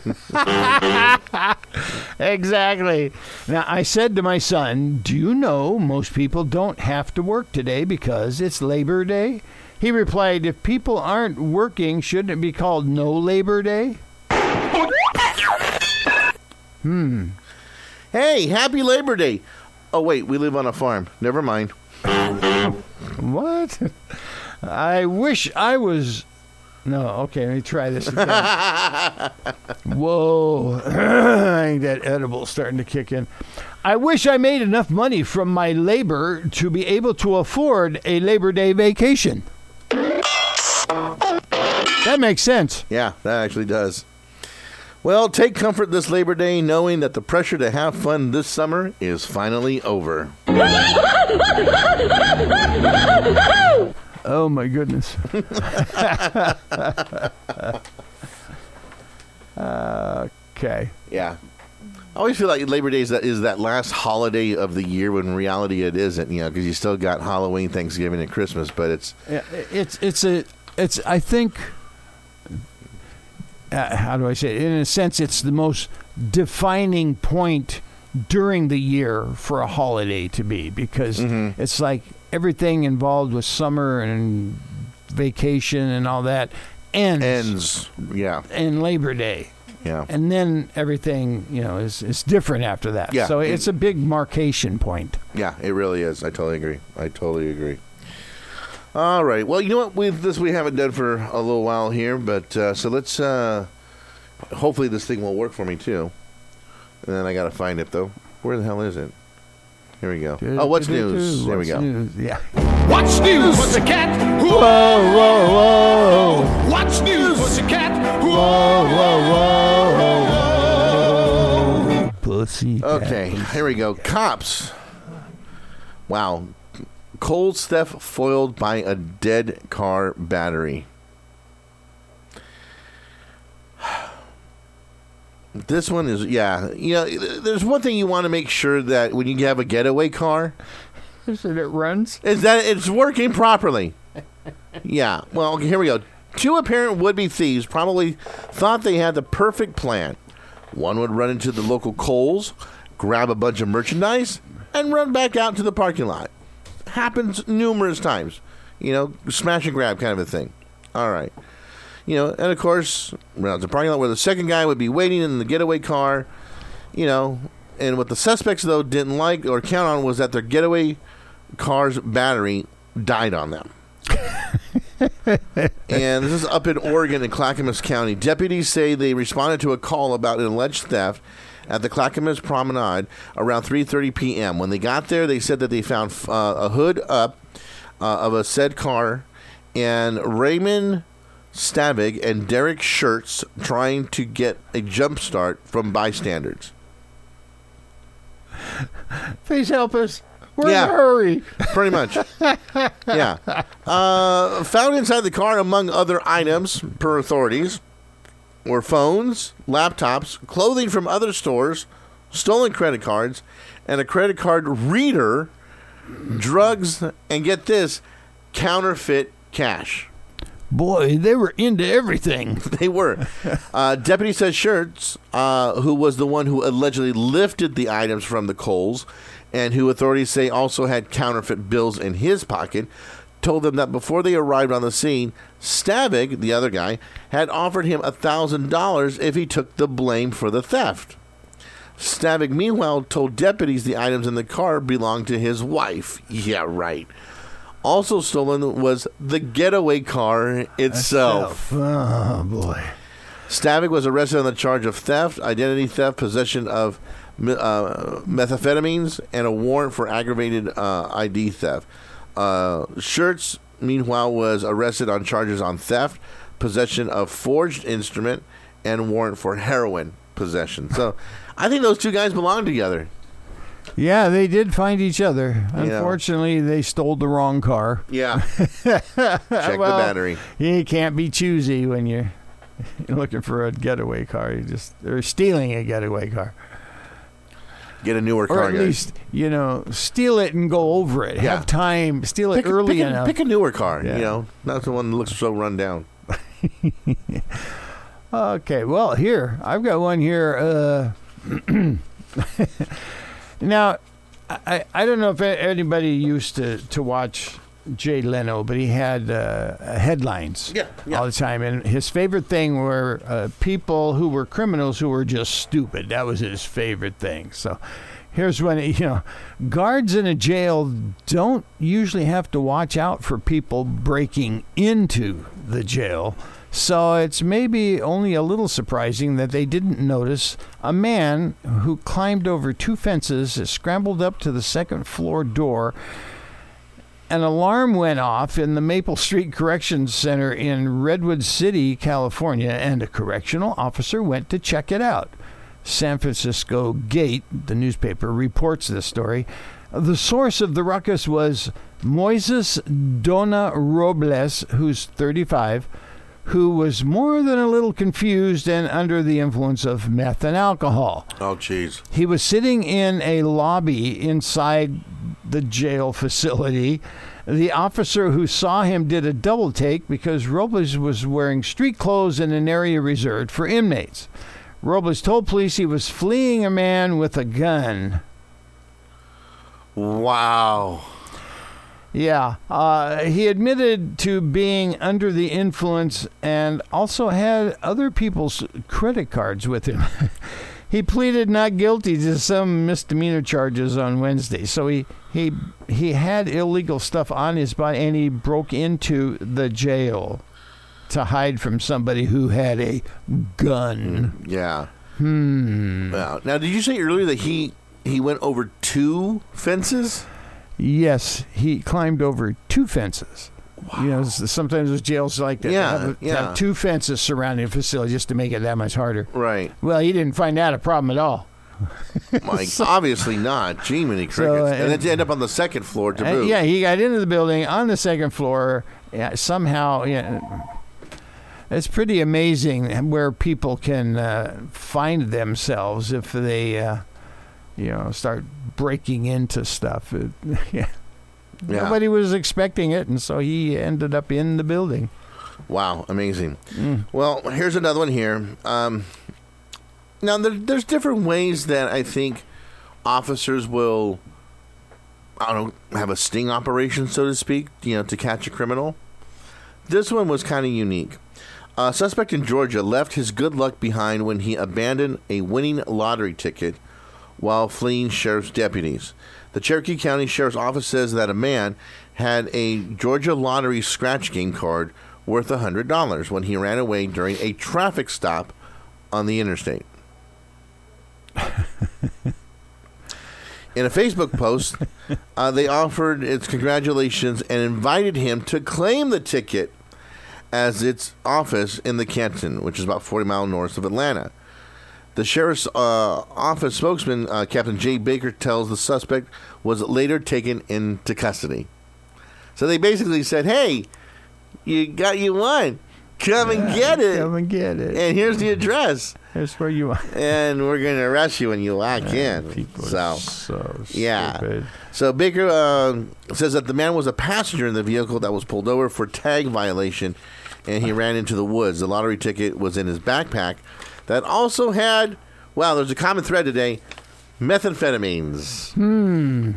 Exactly. Now, I said to my son, "Do you know most people don't have to work today because it's Labor Day?" He replied, "If people aren't working, shouldn't it be called No Labor Day?" Hmm. Hey, happy Labor Day. Oh, wait, we live on a farm. Never mind. What? I wish I was... No, okay, let me try this again. Whoa. I think that edible's starting to kick in. I wish I made enough money from my labor to be able to afford a Labor Day vacation. That makes sense. Yeah, that actually does. Well, take comfort this Labor Day knowing that the pressure to have fun this summer is finally over. Oh, my goodness. Okay. Yeah. I always feel like Labor Day is that, is that last holiday of the year when in reality it isn't, you know, because you still got Halloween, Thanksgiving, and Christmas, but it's... Yeah, it's, it's a, it's, I think... Uh, how do I say it? In a sense, it's the most defining point during the year for a holiday to be, because mm-hmm. it's like everything involved with summer and vacation and all that ends. Ends, yeah. And Labor Day. Yeah. And then everything, you know, is, is different after that. Yeah. So it's a big marcation point. Yeah, it really is. I totally agree. I totally agree. All right. Well, you know what? We've, this we haven't done for a little while here, but uh, so let's. Uh, hopefully, this thing will work for me too. And then I got to find it though. Where the hell is it? Here we go. Oh, what's news? There we go. News? Yeah. What's news, Pussycat? Whoa, whoa, whoa! What's news, Pussycat? Whoa, whoa, whoa! Pussy. Okay, here we go. Cops. Wow. Cold theft foiled by a dead car battery. This one is, yeah. You know, there's one thing you want to make sure that when you have a getaway car, is that it runs? Is that it's working properly. Yeah. Well, here we go. Two apparent would-be thieves probably thought they had the perfect plan. One would run into the local Kohl's, grab a bunch of merchandise, and run back out to the parking lot. Happens numerous times, you know, smash and grab kind of a thing. All right, you know, and of course, around the parking lot where the second guy would be waiting in the getaway car, you know, and what the suspects though didn't like or count on was that their getaway car's battery died on them. And this is up in Oregon in Clackamas County. Deputies say they responded to a call about an alleged theft at the Clackamas Promenade around three thirty p.m. When they got there, they said that they found uh, a hood up uh, of a said car and Raymond Stavig and Derek Schertz trying to get a jump start from bystanders. Please help us. We're yeah, in a hurry. Pretty much. Yeah. Uh, found inside the car, among other items, per authorities, were phones, laptops, clothing from other stores, stolen credit cards, and a credit card reader, drugs, and get this, counterfeit cash. Boy, they were into everything. They were. Uh, Deputy says Schertz, uh, who was the one who allegedly lifted the items from the Kohl's, and who authorities say also had counterfeit bills in his pocket, told them that before they arrived on the scene, Stavig, the other guy, had offered him one thousand dollars if he took the blame for the theft. Stavik, meanwhile, told deputies the items in the car belonged to his wife. Yeah, right. Also stolen was the getaway car itself. Oh, boy. Stavik was arrested on the charge of theft, identity theft, possession of uh, methamphetamines, and a warrant for aggravated uh, I D theft. Uh, Schertz, meanwhile, was arrested on charges on theft, possession of forged instrument, and warrant for heroin possession. So I think those two guys belong together. Yeah, they did find each other. Unfortunately, yeah. They stole the wrong car. Yeah. Check well, the battery. You can't be choosy when you're looking for a getaway car. You just or stealing a getaway car. Get a newer or car, at guys. least, you know, steal it and go over it. Yeah. Have time. Steal it pick, early pick enough. A, pick a newer car, yeah. you know. Not the one that looks so run down. Okay, well, here. I've got one here. Uh, now, I, I don't know if anybody used to, to watch Jay Leno, but he had uh, headlines yeah, yeah. all the time. And his favorite thing were uh, people who were criminals who were just stupid. That was his favorite thing. So here's when, you know, guards in a jail don't usually have to watch out for people breaking into the jail. So it's maybe only a little surprising that they didn't notice a man who climbed over two fences, scrambled up to the second floor door. An alarm went off in the Maple Street Corrections Center in Redwood City, California, and a correctional officer went to check it out. San Francisco Gate, the newspaper, reports this story. The source of the ruckus was Moises Dona Robles, who's thirty-five, who was more than a little confused and under the influence of meth and alcohol. Oh, jeez. He was sitting in a lobby inside the jail facility. The officer who saw him did a double take because Robles was wearing street clothes in an area reserved for inmates. Robles told police he was fleeing a man with a gun. Wow. Yeah, uh, he admitted to being under the influence and also had other people's credit cards with him. He pleaded not guilty to some misdemeanor charges on Wednesday. So he, he, he had illegal stuff on his body, and he broke into the jail to hide from somebody who had a gun. Mm, yeah. Hmm. Wow. Now, did you say earlier that he, he went over two fences? Yes, he climbed over two fences. Wow. You know, sometimes those jails like that. Yeah, have, yeah. have two fences surrounding a facility just to make it that much harder. Right. Well, he didn't find that a problem at all. Like, so, obviously not. Gee, many crickets. So, uh, and, and then to end up on the second floor to boot. Yeah, he got into the building on the second floor. Yeah, somehow, yeah, it's pretty amazing where people can uh, find themselves if they... Uh, you know, start breaking into stuff. It, yeah. Yeah. Nobody was expecting it, and so he ended up in the building. Wow, amazing. Mm. Well, here's another one here. Um, now, there, there's different ways that I think officers will, I don't know, have a sting operation, so to speak, you know, to catch a criminal. This one was kind of unique. A suspect in Georgia left his good luck behind when he abandoned a winning lottery ticket while fleeing sheriff's deputies. The Cherokee County Sheriff's Office says that a man had a Georgia lottery scratch game card worth one hundred dollars when he ran away during a traffic stop on the interstate. In a Facebook post, uh, they offered its congratulations and invited him to claim the ticket as its office in the Canton, which is about forty miles north of Atlanta. The sheriff's uh, office spokesman, uh, Captain Jay Baker, tells the suspect was later taken into custody. So they basically said, hey, you got you one. Come yeah, and get it. Come and get it. And here's the address. Here's where you are. And we're going to arrest you when you walk yeah, in. People so, are so yeah. stupid. So Baker uh, says that the man was a passenger in the vehicle that was pulled over for tag violation, and he ran into the woods. The lottery ticket was in his backpack. That also had, wow, there's a common thread today, methamphetamines. Hmm.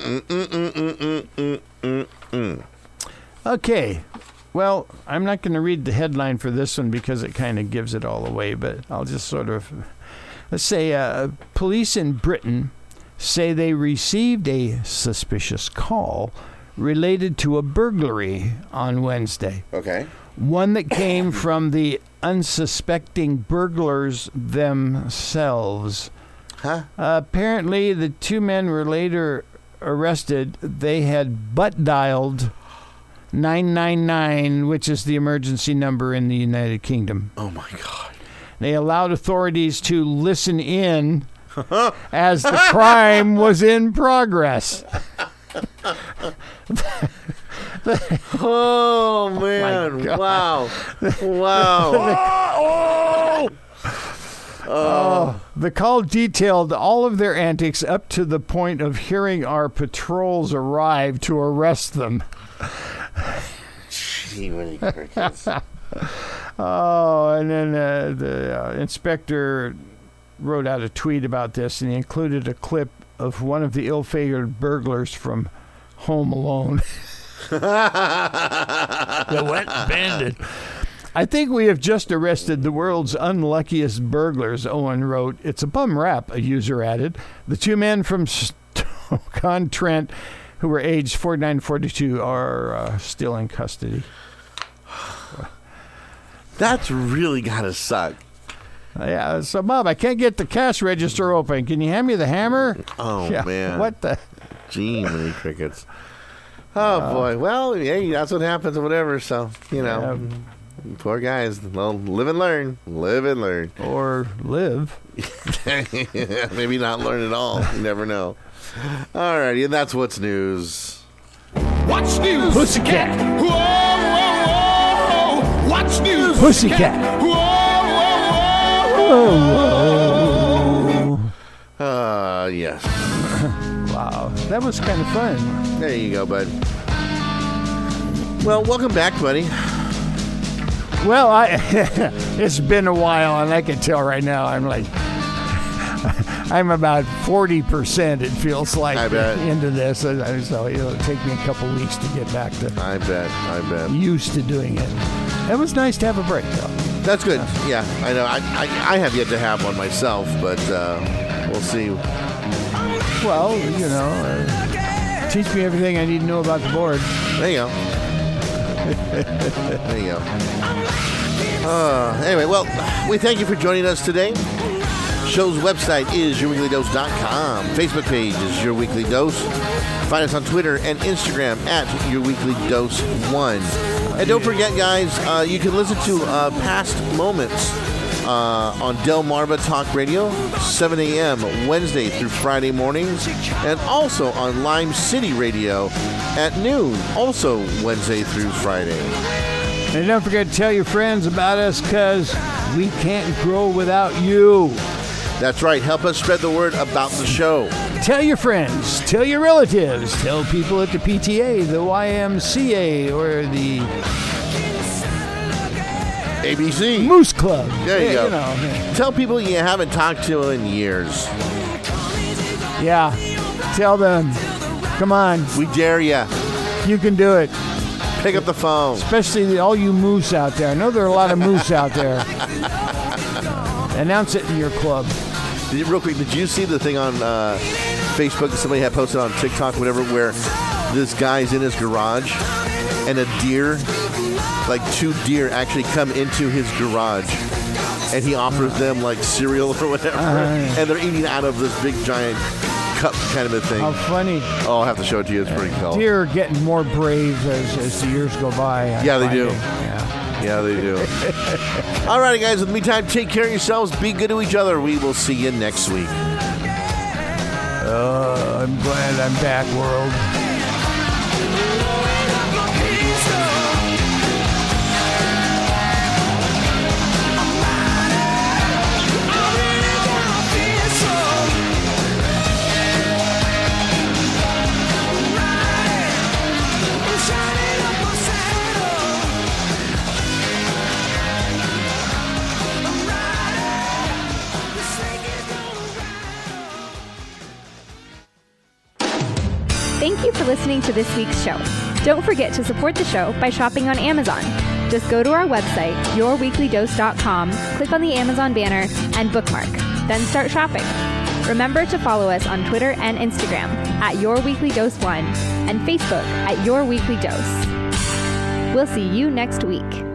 Mm-mm-mm-mm-mm-mm-mm-mm. Okay. Well, I'm not going to read the headline for this one because it kind of gives it all away, but I'll just sort of Let's say uh, police in Britain say they received a suspicious call related to a burglary on Wednesday. Okay. One that came from the unsuspecting burglars themselves. Huh? Uh, apparently, the two men were later arrested. They had butt dialed nine nine nine, which is the emergency number in the United Kingdom. Oh, my God. They allowed authorities to listen in as the crime was in progress. Oh, man. Wow. Wow. Oh. The call detailed all of their antics up to the point of hearing our patrols arrive to arrest them. Gee, many crickets. Oh, and then uh, the uh, inspector wrote out a tweet about this, and he included a clip of one of the ill-favored burglars from Home Alone. The Wet Bandit. I think we have just arrested the world's unluckiest burglars, Owen wrote. It's a bum rap, a user added. The two men from Stoke-on-Trent, who were aged forty-nine and forty-two, are uh, still in custody. That's really gotta suck. Yeah, so Bob, I can't get the cash register open. Can you hand me the hammer? Oh, yeah, man. What the? Gee, many crickets. Oh, uh, boy. Well, hey, that's what happens or whatever, so, you know. Yeah. Poor guys. Well, live and learn. Live and learn. Or live. Maybe not learn at all. You never know. All righty, and that's what's news. What's news? Pussycat. Whoa, whoa, whoa. What's news? Pussycat. Whoa, whoa, whoa. Uh, yes. Wow, that was kind of fun. There you go, bud. Well, welcome back, buddy. Well, I it's been a while, and I can tell right now I'm like, I'm about forty percent, it feels like, I bet. into this. So it'll take me a couple weeks to get back to I bet, I bet. used to doing it. It was nice to have a break, though. That's good. Yeah, I know. I, I, I have yet to have one myself, but uh, we'll see. Well, you know, uh, teach me everything I need to know about the board. There you go. There you go. Uh, anyway, well, we thank you for joining us today. Show's website is your weekly dose dot com. Facebook page is Your Weekly Dose. Find us on Twitter and Instagram at Your Weekly Dose one. And don't forget, guys, uh, you can listen to uh, past moments uh, on Delmarva Talk Radio, seven a.m. Wednesday through Friday mornings, and also on Lime City Radio at noon, also Wednesday through Friday. And don't forget to tell your friends about us, because we can't grow without you. That's right. Help us spread the word about the show. Tell your friends. Tell your relatives. Tell people at the P T A, the Y M C A, or the A B C Moose Club. There you yeah, go. You know, yeah. Tell people you haven't talked to in years. Yeah. Tell them. Come on. We dare ya. You can do it. Pick up the phone. Especially the, all you moose out there. I know there are a lot of moose out there. Announce it in your club. Did you, real quick, did you see the thing on uh, Facebook that somebody had posted on TikTok, whatever, where this guy's in his garage and a deer, like two deer, actually come into his garage, and he offers them like cereal or whatever, uh, and they're eating out of this big giant cup kind of a thing. How funny. Oh, I'll have to show it to you. It's pretty cool. Deer are getting more brave as, as the years go by. I yeah, they do. Yeah. Yeah, they do. All righty, guys. In the meantime, take care of yourselves. Be good to each other. We will see you next week. Uh, I'm glad I'm back, world. Thank you for listening to this week's show. Don't forget to support the show by shopping on Amazon. Just go to our website, your weekly dose dot com, click on the Amazon banner, and bookmark. Then start shopping. Remember to follow us on Twitter and Instagram at Your Weekly Dose one and Facebook at Your Weekly Dose. We'll see you next week.